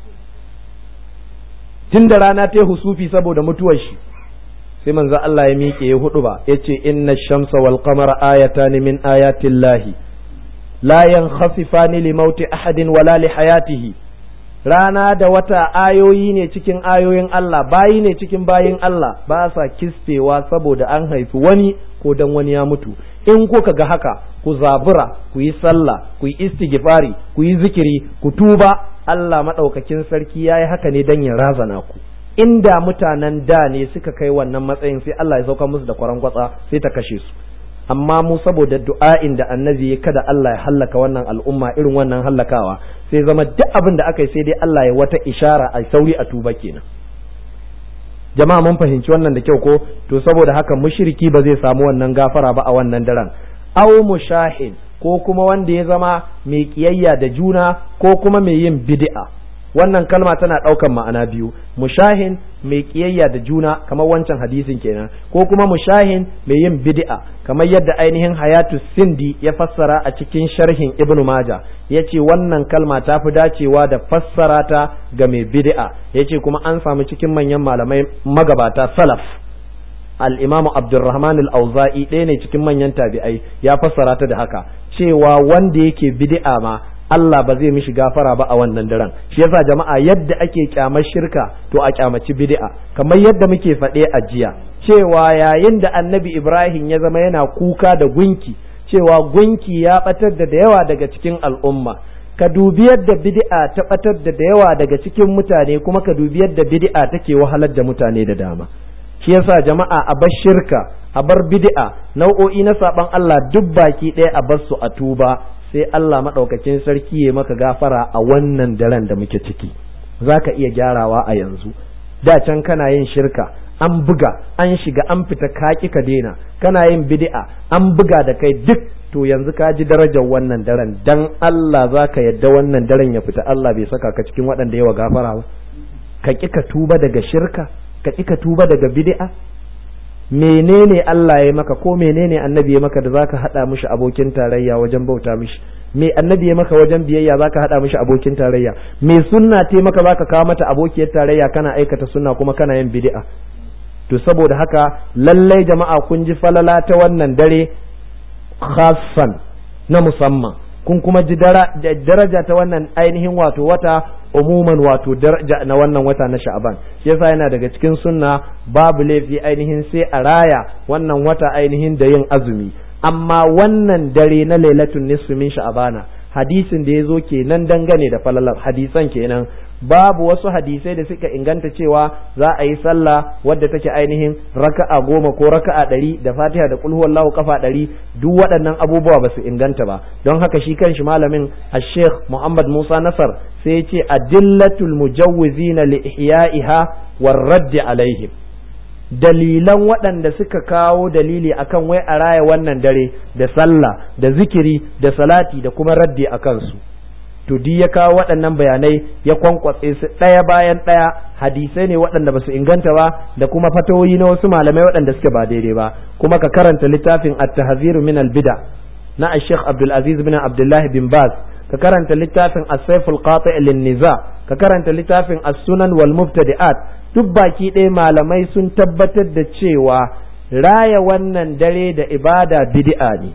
tun da rana ta yi husufi saboda mutuwar shi. Sai manzo Allah ya miƙe ya hudu ba, ya ce inna shamsa wal qamara ayatani min ayatin lahi la yankhasifani li mauti ahadin wala li hayatihi. Rana da wata ayoyi ne cikin ayoyin Allah, bayi ne cikin bayin Allah, ba sa kispewa saboda an haifi wani ko dan wani ya mutu. In kuka ga haka, ku zabura, ku yi sallah, ku yi istighfari, ku yi zikiri, ku tuba. Allah madaukakin sarki yayi haka ne dan ya razana ku. Inda mutanen da ne suka kai wannan matsayin, sai Allah ya sauka musu da kwarankwatsa sai ta kashe su. Amma mu saboda du'a'in da annabi ya kada Allah ya hallaka wannan al'umma irin wannan hallakawa, sai zama duk abin da aka yi sai dai Allah ya wata ishara a sauri a tuba kenan. Jama'a mun fahimci wannan da kyau ko? To saboda haka mushriki ba zai samu wannan gafara ba a wannan daren. Aw mushahin, ko kuma wanda ya zama mai kiyayya da juna, ko kuma mai yin bid'a. Wannan kalma tana ɗaukan ma'ana biyu, mushahin mai kiyayya da juna kamar wancan hadisin kenan, ko kuma mushahin mai yin bid'a kamar yadda ainihin Hayatu Sindi ya fassara a cikin sharhin Ibn Majah, yace wannan kalma ta fi dacewa da fassara ta ga mai bid'a. Yace kuma an samu cikin manyan malamai magabata salaf al-Imam Abdurrahman al-Auza'i ɗaya ne cikin manyan tabi'ai ya fassara ta da haka cewa wanda yake bid'a ma Allah ba zai mishi gafara ba a wannan daren. Shi yasa jama'a yadda ake kyamar shirka to a kyamaci bid'a, kamar yadda muke faɗe a jiya cewa yayin da Annabi Ibrahim ya zama yana kuka da gunki cewa gunki ya batar da yawa daga cikin al'umma, ka dubi yadda bid'a ta batar da yawa daga cikin mutane, kuma ka dubi yadda bid'a take wahalar da mutane da dama. Shi yasa jama'a a bar shirka, a bar bid'a, nau'o'i na saban Allah duk baki ɗaya a bar su a tuba, sai Allah maɗaukakin sarki ya maka gafara a wannan daren da muke ciki. Za ka iya gyarawa a yanzu. Da can kana yin shirka, an buga, an shiga, an fita, kaki ka daina, kana yin bid'a, an buga da kai duk, to yanzu ka ji darajar wannan daren, dan Allah za ka yadda wannan daren ya fita, Allah bai saka ka cikin waɗanda yawa gafara ba. Ka ƙi ka tuba daga shirka, ka ƙi ka tuba daga bid'a. Menene Allah ya maka ko menene annabi ya maka da zaka hada mishi abokin tarayya wajen bauta mishi? Me annabi ya maka wajen biyayya zaka hada mishi abokin tarayya? Me sunna te maka zaka kawo mata abokiyar tarayya kana aikata sunna kuma kana yin bid'a? To saboda haka lallai jama'a kun ji falala ta wannan dare khassan na musamman, kun kuma ji daraja ta wannan ainihin wato wata umuman wato daraja na wannan wata na Sha'ban. Shi yasa yana daga cikin sunna babu laifi ainihin sai a raya wannan wata ainihin da yin azumi, amma wannan dare na lailatul nisfi min Sha'bana hadisin da yazo kenan dangane da falalar hadisan kenan, babu wasu hadisai da suka inganta cewa za a yi sallah wadda take ainihin raka'a goma ko raka'a ɗari da fatiha da kulhu wallahu kafa ɗari, duk waɗannan abubuwa ba su inganta ba. Don haka shi kanshi malamin al-Sheikh Muhammad Musa Nasar sai ya ce adillatul mujawwizina li ihya'iha war raddi alaihim, dalilan waɗanda suka kawo dalili akan wai a raya wannan dare da sallah da zikiri da salati da kuma raddi akan su. To di ya kawo waɗannan bayanai ya kwankwatse su ɗaya bayan ɗaya, hadisai ne waɗanda ba su inganta ba da kuma fatawoyi na wasu malamai waɗanda suke ba daidai ba. Kuma ka karanta littafin at-tahziru min al-bid'a na Sheikh Abdul Aziz bin Abdullah bin Baz, ka karanta littafin as-sayf al-qati' lin-niza, ka karanta littafin as-sunan wal mubtadi'at, duk baki ɗaya malamai sun tabbatar da cewa raya wannan dare da ibada bid'a ne.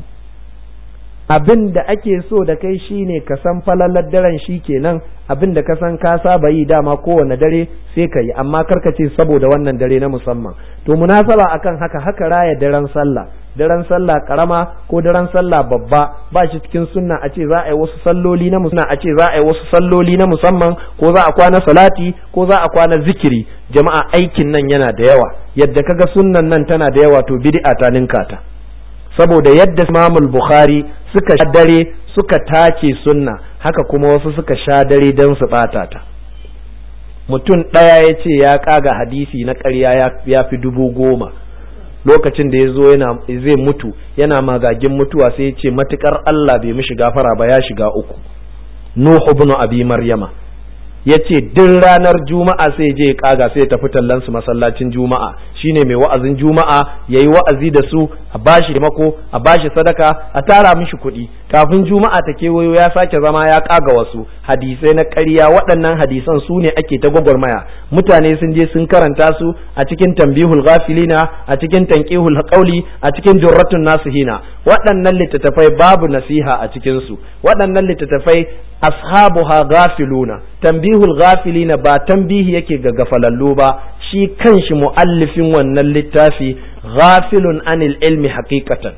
Abin da ake so da kai shine ka san falalar daren shi kenan, abin da ka san ka saba yi dama kowane dare sai ka yi, amma karka ce saboda wannan dare na musamman. To munasaba akan haka haka raya daren sallah, daren sallah karama ko daren sallah babba ba shi cikin sunna a ce za a yi wasu salloli na musamman, a ce za a yi wasu salloli na musamman ko za a kwana salati ko za a kwana zikiri. Jama'a aikin nan yana da yawa, yadda kaga sunnan nan tana da yawa to bid'a ta ninka ta. Saboda yadda Imam Bukhari suka sha dare suka take sunna, haka kuma wasu suka sha dare don su bata ta. Mutum ɗaya ya ce ya kaga hadisi na ƙarya ya fi dubu goma, lokacin da ya zo yana zai mutu yana magagin mutuwa sai ya ce matukar Allah bai mishi gafara ba ya shiga uku. Nuhu ibn Abi Maryama ya ce duk ranar juma'a sai je ya kaga sai ya tafi tallan su masallacin juma'a, shine mai wa'azin juma'a yayi wa'azi da su, a bashi mako, a bashi sadaka, a tara mishi kuɗi. Kafin juma'a ta kewayo ya sake zama ya kaga wasu hadisai na ƙarya. Waɗannan hadisan su ne ake ta gwagwarmaya, mutane sun je sun karanta su a cikin tambihul ghafilina, a cikin tanqihul qawli, a cikin jurratun nasihina. Waɗannan littattafai babu nasiha a cikin su, waɗannan littattafai ashabuha ghafiluna. Tambihul ghafilina ba tambihi yake ga gafalallu ba, shi kanshi muallifin wannan littafi ghafilun anil ilmi haqiqatan.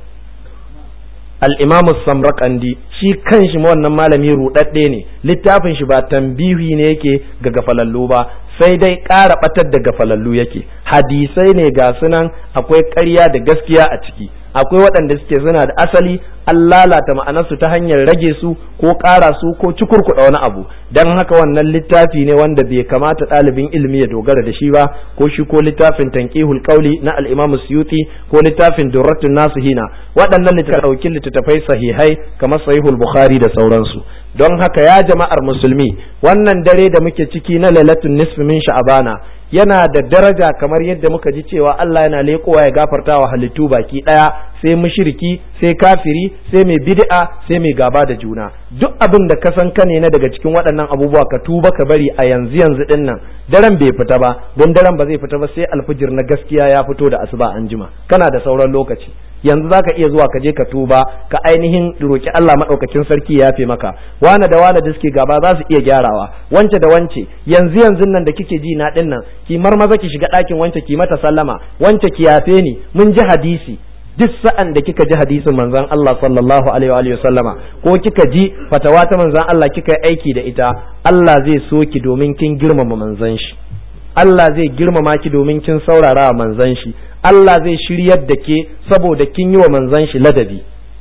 Al-Imam Samraqandi shi kanshi wannan malami rudadde ne, littafin shi ba tambihi ne yake ga gafalallu ba, sai dai ƙara batar da gafalallu yake. Hadisai ne ga sunan akwai ƙarya da gaskiya a ciki, akwai waɗanda suke suna da asali an lalata ma'anarsu ta hanyar rage su ko ƙara su ko cikurkuɗa wani abu. Don haka wannan littafi ne wanda bai kamata ɗalibin ilimi ya dogara da shi ba, ko shi ko littafin tanqihul qawli na al-Imam Suyuti ko littafin durratun nasihina. Waɗannan littattafai ɗauki littattafai sahihai kamar sahihul Bukhari da sauransu. Don haka ya jama'ar musulmi, wannan dare da muke ciki na lailatul nisfi min sha'bana yana da daraja kamar yadda muka ji cewa Allah yana leƙowa ya gafarta wa halittu baki ɗaya, sai mushriki, sai kafiri, sai mai bid'a, sai mai gaba da juna. Duk abin da ka san ka ne na daga cikin waɗannan abubuwa ka tuba ka bari a yanzu yanzu ɗin nan. Daren bai fita ba, don daren ba zai fita ba sai alfijir na gaskiya ya fito da asuba an jima. Kana da sauran lokaci. Yanzu za ka iya zuwa ka je ka tuba ka ainihin roki Allah maɗaukakin sarki ya yafe maka. Wane da wane da suke gaba za su iya gyarawa, wance da wance yanzu yanzu nan da kike ji na ɗin nan ki marmaza ki shiga ɗakin wance ki mata sallama, wance ki yafe ni, mun ji hadisi. Duk sa'an da kika ji hadisin manzon Allah sallallahu alaihi wa sallama ko kika ji fatawa ta manzon Allah kika yi aiki da ita, Allah zai so ki domin kin girmama manzon shi. Allah zai girmama ki domin kin saurara wa manzon shi. Allah zai shiryar da ke saboda kin yi wa manzon shi ladabi.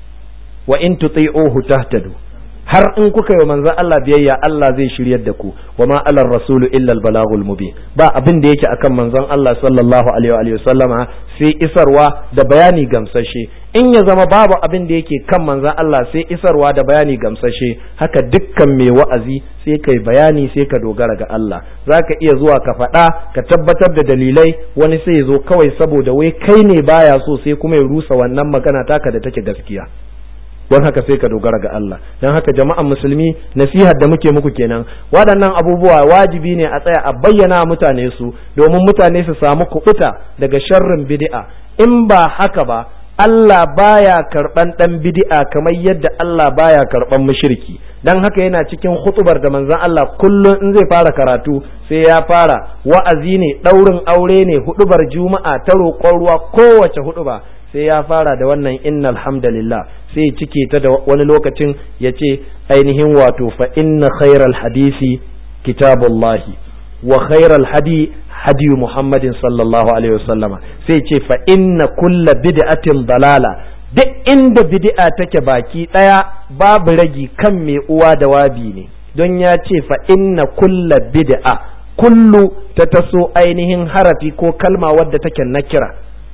Wa in tuti'uhu tahtadu. Har in kuka yi wa manzon Allah biyayya, Allah zai shiryar da ku. Wa ma alar rasulu illa al balagul mubin. Ba abin da yake akan manzon Allah sallallahu alaihi wa sallama sai isarwa da bayani gamsashe. In ya zama babu abin da yake kan manzon Allah sai isarwa da bayani gamsashe, haka dukkan mai wa'azi sai kai bayani sai ka dogara ga Allah. Zaka iya zuwa ka faɗa ka tabbatar da dalilai, wani sai ya zo kawai saboda wai kai ne baya so sai kuma ya rusa wannan magana taka da take gaskiya. Don haka sai ka dogara ga Allah. Don haka jama'an musulmi, nasihar da muke muku kenan, waɗannan abubuwa wajibi ne a tsaya a bayyana mutane su domin mutane su samu kuɓuta daga sharrin bid'a. In ba haka ba, Allah baya karɓan ɗan bid'a kamar yadda Allah baya karɓan mushriki. Dan haka yana cikin hutubar da manzon Allah kullum in zai fara karatu sai ya fara wa'azi ne, ɗaurin aure ne, huɗubar juma'a, ta roƙon ruwa, kowace huɗuba sai ya fara da wannan innal hamdalillah, sai ya cike ta da wani lokacin ya ce ainihin wato fa inna khairal hadisi kitabullahi wa khairal hadi hadi muhammadin sallallahu alaihi wasallama, sai ce fa inna kulla bid'atin dalala. Duk inda bid'a take baki daya babu ragi kan mai uwa da wabi ne, don ya ce fa inna kulla bid'a, kullu ta taso ainihin harafi ko kalma wadda take nakira.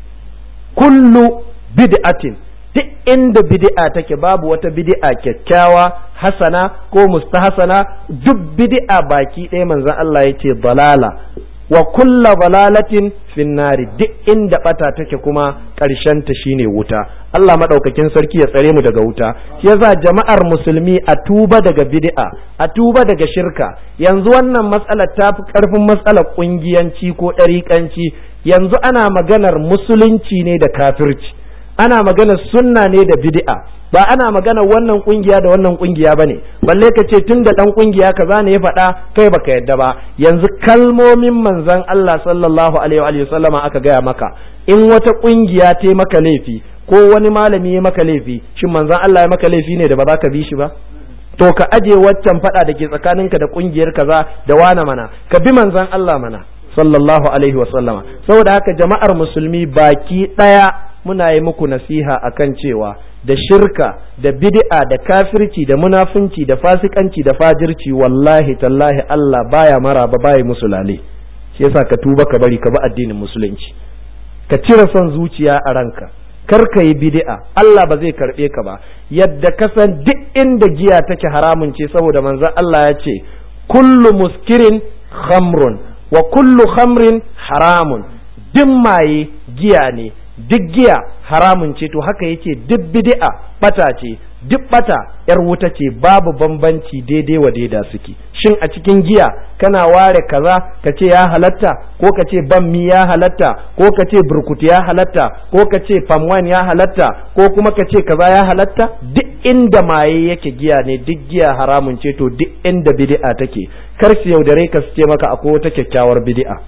Kullu bid'atin, duk inda bid'a take babu wata bid'a kyakkyawa hasana ko mustahsana, duk bid'a baki ɗaya manzon Allah yace dalala wa kullu dalalatin finnari, duk inda bata take kuma ƙarshen ta shine wuta. Allah madaukakin sarki ya tsare mu daga wuta. Shi yasa jama'ar musulmi a tuba daga bid'a, a tuba daga shirka. Yanzu wannan matsalar ta fi ƙarfin matsalar ƙungiyanci ko ɗariƙanci. Yanzu ana maganar musulunci ne da kafirci, ana maganar sunna ne da bid'a, ba ana maganar wannan kungiya da wannan kungiya bane. Balle ka ce tun da dan kungiya kaza ne ya faɗa kai baka yadda ba. Yanzu kalmomin manzon Allah sallallahu alaihi wa sallama aka gaya maka. In wata kungiya ta maka laifi ko wani malami ya maka laifi, shin manzon Allah ya maka laifi ne da ba za ka bi shi ba? To ka aje waccan faɗa da ke tsakaninka da kungiyar kaza da wana mana, ka bi manzon Allah mana sallallahu alaihi wasallama. Saboda haka jama'ar musulmi baki ɗaya muna yi muku nasiha akan cewa da shirka da bid'a da kafirci da munafunci da fasikanci da fajirci, wallahi tallahi Allah baya maraba, baya musulale. Shi yasa ka tuba ka bari ka bi addinin musulunci, ka cire son zuciya a ranka, kar ka yi bid'a, Allah ba zai karbe ka ba. Yadda ka san duk inda giya take haramun ce, saboda manzon Allah ya ce kullu muskirin khamrun wa kullu khamrin haramun, duk maye giya ne, duk giya haramun ce. To haka yace duk bid'a bata ce, duk bata yar wuta ce, babu bambanci, daidai wa daida suke. Shin a cikin giya kana ware kaza ka ce ya halatta, ko ka ce bammi ya halatta, ko ka ce burkutu ya halatta, ko ka ce famwan ya halatta, ko kuma ka ce kaza ya halatta? Duk inda maye yake giya ne, duk giya haramun ce. To duk inda bid'a take, kar su yaudare ka su ce maka akwai wata kyakkyawar bid'a.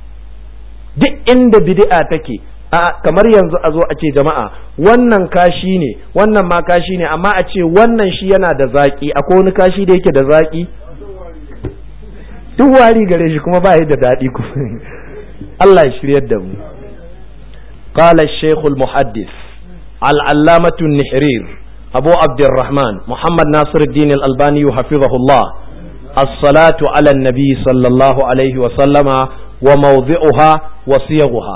Duk inda bid'a take, a kamar yanzu a zo a ce jama'a wannan kashi ne, wannan ma kashi ne, amma a ce wannan shi yana da zaki, akwai wani kashi da yake da zaki? Duk wari gare shi kuma ba yi da daɗi kuma. Allah ya shiryar da mu. Qala ash-shaykh al-muhaddith al-allamatu an-nihrir Abu Abdurrahman Muhammad Nasiruddin al-Albani hafizahullah, as-salatu ala an-nabi sallallahu alaihi wa sallama wa mawdi'uha wa siyaghuha.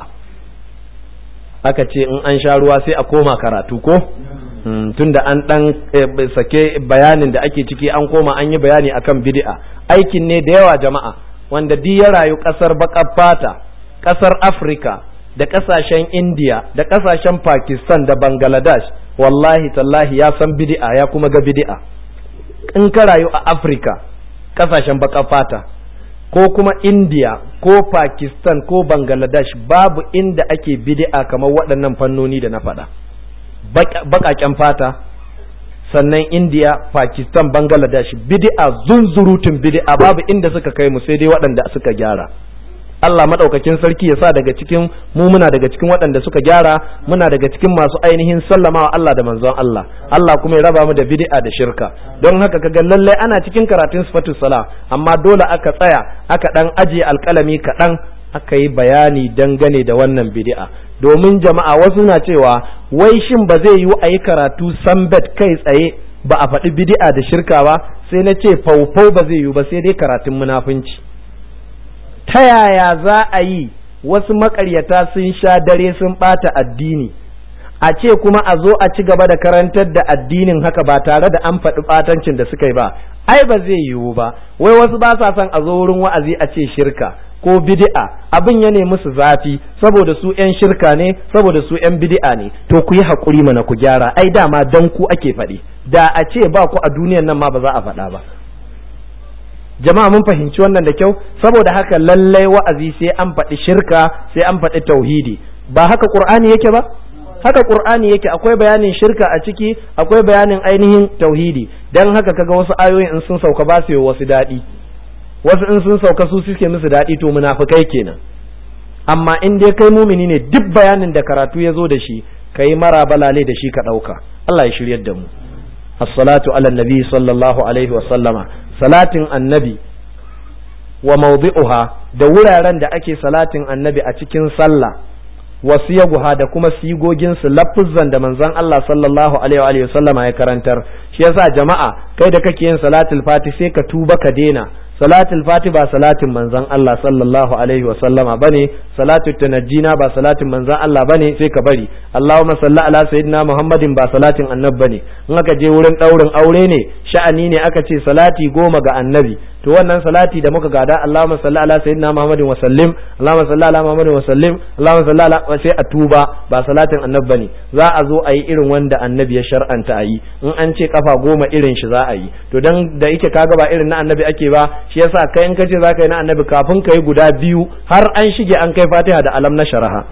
Aka ce in an sha ruwa sai a koma karatu ko? Tunda an dan sake bayanin da ake ciki, an koma an yi bayani akan bid'a. Aikin ne da yawa jama'a, wanda duk ya rayu ƙasar baƙar fata, ƙasar Afirka da ƙasashen India da ƙasashen Pakistan da Bangladesh, wallahi tallahi ya san bid'a ya kuma ga bid'a. In ka rayu a Afirka, ƙasashen baƙar fata, ko kuma India ko Pakistan ko Bangladesh, babu inda ake bid'a kamar waɗannan fannoni da na faɗa. Baƙaƙen fata, sannan India, Pakistan, Bangladesh, bid'a zunzurutun bid'a babu inda suka kai mu sai dai waɗanda suka gyara. Allah madaukakin sarki ya sa daga cikin mu muna daga cikin waɗanda suka gyara, muna daga cikin masu ainihin sallamawa Allah da manzon Allah. Allah kuma ya raba mu da bid'a da shirka. Don haka kaga lallai ana cikin karatun sifatus sala, amma dole aka tsaya aka dan ajiye alƙalami kaɗan aka yi bayani dangane da wannan bid'a. Domin jama'a wasu na cewa wai shin ba zai yiwu a yi karatu sambet kai tsaye ba a faɗi bid'a da shirka ba, sai na ce faufau ba zai yiwu ba sai dai karatun munafunci. Ta yaya za a yi wasu makaryata sun sha dare sun ɓata addini, a ce kuma a zo a ci gaba da karantar da addinin haka ba tare da an faɗi ɓatancin da suka yi ba? Ai ba zai yiwu ba. Wai wasu ba sa son a zo wurin wa'azi a ce shirka ko bid'a, abin ya ne musu zafi saboda su 'yan shirka ne, saboda su 'yan bid'a ne. To ku yi haƙuri mana ku gyara, ai dama dan ku ake faɗi, da a ce ba ku a duniyan nan ma ba za a faɗa ba. Jama'a mun fahimci wannan da kyau, saboda haka lallai wa'azi sai an faɗi shirka, sai an faɗi tauhidi. Ba haka Qur'ani yake ba? Haka Qur'ani yake, akwai bayanin shirka a ciki, akwai bayanin ainihin tauhidi. Dan haka kaga wasu ayoyin in sun sauka ba su yi wasu daɗi, wasu in sun sauka su suke musu daɗi, to munafikai kenan. Amma in dai kai mumini ne, duk bayanin da karatu ya zo da shi kai mara balale da shi ka ɗauka. Allah ya shiryar da mu. As-salatu ala nabi sallallahu alaihi wa sallama, salatin annabi wa mawdi'uha, da wuraren da ake salatin annabi a cikin sallah, wasu yaguha da kuma sigogin su lafuzzan da manzon Allah sallallahu alaihi wa sallama ya karantar. Shi yasa jama'a, kai da kake yin salatul fati sai ka tuba ka dena. Salatul fati ba salatin manzon Allah sallallahu alaihi wa sallama bane, salatul tanajjina ba salatin manzon Allah bane, sai ka bari. Allahumma salli ala sayyidina Muhammadin ba salatin annabi bane. In aka je wurin daurin aure ne, sha'ani ne aka ce salati goma ga annabi, to wannan salati da muka gada, Allahumma salli ala sayyidina Muhammadin wa sallim, Allahumma salli ala Muhammadin wa sallim, Allahumma salli ala, sai a tuba, ba salatin annabi bane. Za a zo a yi irin wanda annabi ya shar'anta a yi. In an ce kafa goma irin shi za a yi. To dan da yake kaga ba irin na annabi ake ba, shi yasa kai in kace zaka yi na annabi kafin kai guda biyu har an shige an kai Fatiha da alam na sharaha.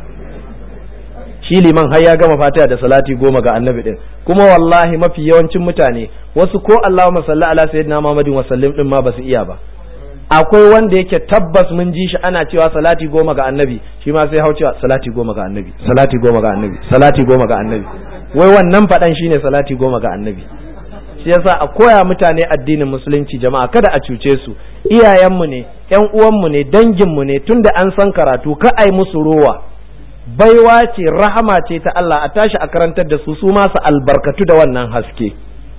Shi liman har ya gama Fatiha da salati goma ga annabi din. Kuma wallahi mafi yawancin mutane wasu ko Allahumma salli ala sayyidina Muhammadin wa sallim din ma ba su iya ba. Akwai wanda yake tabbas mun ji shi ana cewa salati goma ga annabi, shi ma sai hau cewa salati goma ga annabi, salati goma ga annabi, salati goma ga annabi. Wai wannan faɗan shine salati goma ga annabi. Shi yasa a koya mutane addinin musulunci jama'a, kada a cuce su. Iyayenmu ne, ƴan uwanmu ne, danginmu ne, tunda an san karatu ka ai musu rowa. Baiwa ce, rahama ce ta Allah, a tashi a karantar da su, su ma su albarkatu da wannan haske.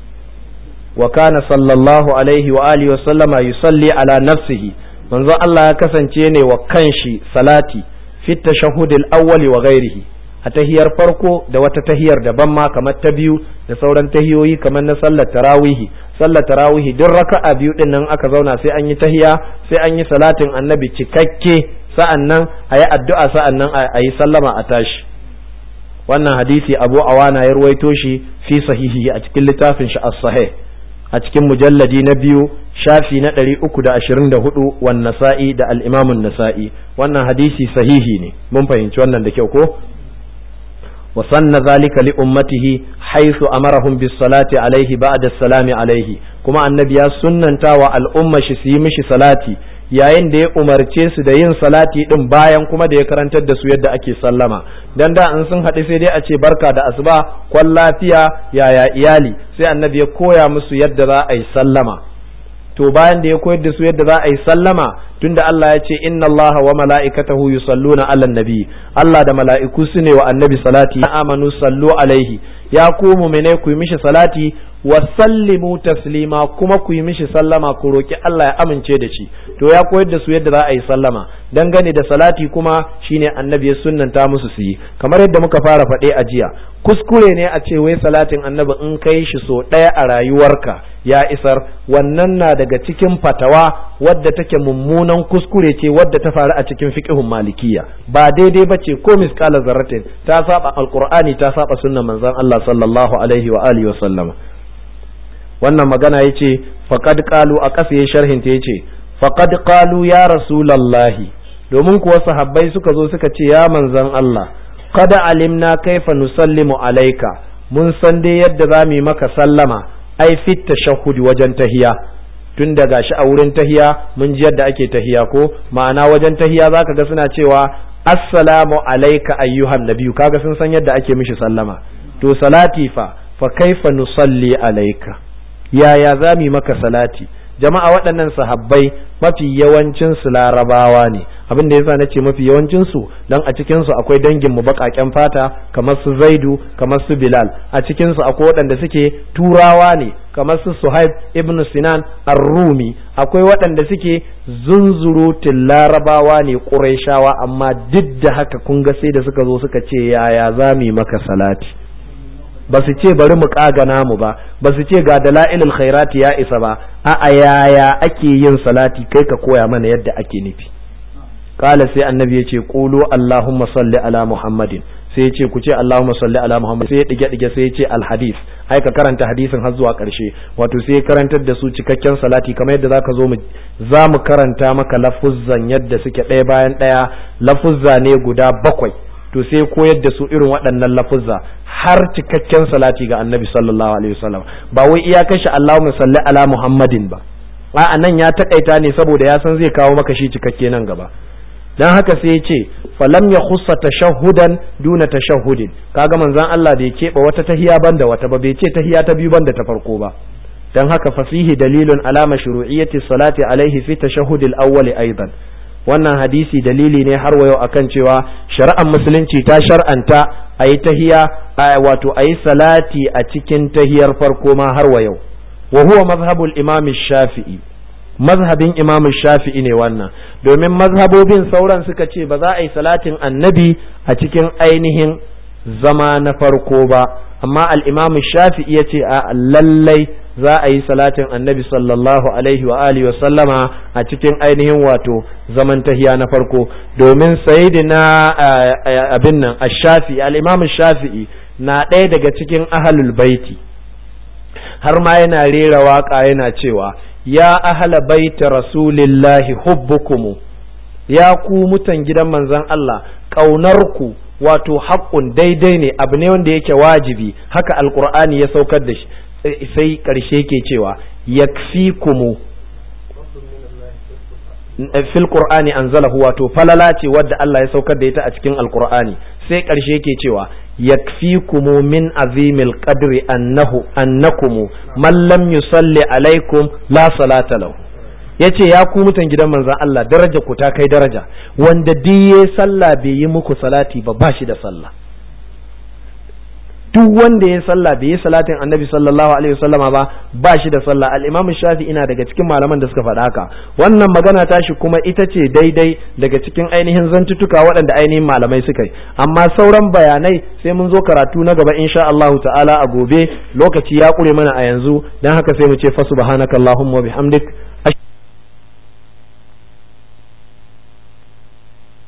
Wa kana sallallahu alaihi wa alihi wa sallama yusalli ala nafsihi, manzo Allah ya kasance ne wa kanshi salati fi tashahhudil awwali wa ghairihi, a tahiyar farko da wata tahiyar daban ma kamar ta biyu da sauran tahiyoyi kamar na sallar tarawihi. Sallar tarawihi duk raka'a biyu din nan aka zauna sai an yi tahiya, sai an yi salatin annabi cikakke, sa'an nan a yi addu'a, sa'an nan a yi sallama a tashi. Wannan hadisi Abu Awana ya ruwaito shi fi sahihi a cikin littafin shi as-sahih, a cikin mujalladi na biyu shafi na ɗari uku da ashirin da hudu, wan nasa'i da al-imamun nasa'i. Wannan hadisi sahihi ne, mun fahimci wannan da kyau ko? wa sanna zalika li ummatihi haythu amarahum bis salati alaihi ba'da salami alaihi, kuma annabi ya sunnanta wa al'umma shi su yi mishi salati yayin da ya umarce su da yin salati din bayan kuma da ya karantar da su yadda ake sallama. Dan da in sun haɗu sai dai a ce barka da asuba, kwan lafiya, yaya iyali, sai annabi ya koya musu yadda za a yi sallama. To bayan da ya koyar da su yadda za a yi sallama, tunda Allah ya ce inna Allah wa mala'ikatahu yusalluna 'alan nabi, Allah da mala'iku su ne wa annabi salati, ya amanu sallu alaihi, ya ku mu'mine ku yi mishi salati wa sallimu taslima kuma ku yi mishi sallama ku roki Allah ya amince da shi to ya koyar da su yadda za a yi sallama dangane da salati kuma shine annabi ya sunnanta musu su yi kamar yadda muka fara faɗe a jiya kuskure ne a ce wai salatin annabi in kai shi so ɗaya a rayuwarka ya isar wannan na daga cikin fatawa wadda take mummunan kuskure ce wadda ta faru a cikin fiqhun malikiyya ba daidai bace ko miskala zarratin ta saba alqur'ani ta saba sunnan manzon Allah sallallahu alaihi wa alihi wa sallama wannan magana yace faqad qalu a kasa ya sharhin ta yace faqad qalu ya rasulullahi domin kuwa sahabbai suka zo suka ce ya manzon Allah qad alimna kaifa nusallimu alayka mun san dai yadda zamu yi maka sallama ai fit tashahhud wajen tahiya tun daga shi a wurin tahiya mun ji yadda ake tahiya ko ma'ana wajen tahiya zaka ga suna cewa assalamu alayka ayyuhan nabiyyu kaga sun san yadda ake mishi sallama to salati fa fa kaifa nusalli alayka yaya zamu maka salati jama'a waɗannan sahabbai mafi yawancin su larabawa ne abin da yasa nace mafi yawancin su dan a cikin su akwai dangin mu bakaken fata kamar su Zaidu kamar su Bilal a cikin su akwai waɗanda suke turawa ne kamar su Suhaib ibn Sinan ar-Rumi akwai waɗanda suke zunzurutun larabawa ne Qurayshawa amma duk da haka kun ga sai da suka zo suka ce yaya zamu maka salati ba su ce bari mu kagana mu ba ba su ce ga dalailul khairati ya isa ba a yaya ake yin salati kai ka koya mana yadda ake nufi kala sai annabi ya ce qulu allahumma salli ala muhammadin sai ya ce ku ce allahumma salli ala muhammad sai ya dige dige sai ya ce al hadith ai ka karanta hadisin har zuwa karshe wato sai ya karantar da su cikakken salati kamar yadda zaka zo mu za mu karanta maka lafuzzan yadda suke ɗaya bayan ɗaya lafuzza ne guda bakwai to sai koyar da su irin waɗannan lafuzza har cikakken salati ga annabi sallallahu alaihi wasallam ba wai iyakar shi Allahumma salli ala Muhammadin ba a nan ya takaita ne saboda ya san zai kawo maka shi cikakke nan gaba dan haka sai ya ce falam ya khussa tashahhudan duna tashahhudin kaga manzon Allah da ya keɓe wata tahiya banda wata ba bai ce tahiya ta biyu banda ta farko ba dan haka fasihi dalilun ala mashru'iyyati salati alaihi fi tashahhudil awwal aidan wannan hadisi dalili ne har wayo akan cewa shari'ar musulunci ta shar'anta a yi tahiya wato a yi salati a cikin tahiyar farko ma har wayo wa huwa mazhabul imam shafi'i mazhabin imam shafi'i ne wannan domin mazhabobin sauran suka ce ba za a yi salatin annabi a cikin ainihin zama na farko ba amma al-imam shafi'i ya ce a lallai za a yi salatin annabi sallallahu alaihi wa alihi wa sallama a cikin ainihin wato zaman tahiya na farko domin sayyidina abin nan ash-shafi'i al-imam shafi'i na ɗaya daga cikin ahlul baiti har ma yana rera waka yana cewa ya ahla baiti rasulillahi hubbukum ya ku mutan gidan manzon Allah ƙaunarku wato haƙƙun daidai ne abu ne wanda yake wajibi haka alqur'ani ya saukar da shi sai ƙarshe ke cewa yakfikumu fil qur'ani anzalahu wato falala ce wadda Allah ya saukar da ita a cikin alqur'ani sai ƙarshe ke cewa yakfikumu min azimil qadri annahu annakum man lam yusalli alaikum la salata lahu yace ya ku mutan gidan manzon Allah daraja ku ta kai daraja wanda diye sallah bai yi muku salati ba ba shi da sallah duk wanda ya sallah bai yi salatin annabi sallallahu alaihi wasallama ba ba shi da sallah al-imam shafi ina daga cikin malaman da suka faɗa haka wannan magana tashi kuma ita ce daidai daga cikin ainihin zantutuka waɗanda ainihin malamai suka yi amma sauran bayanai sai mun zo karatu na gaba insha Allah ta'ala a gobe lokaci ya ƙure mana a yanzu dan haka sai mu ce fa subhanakallahumma wa bihamdik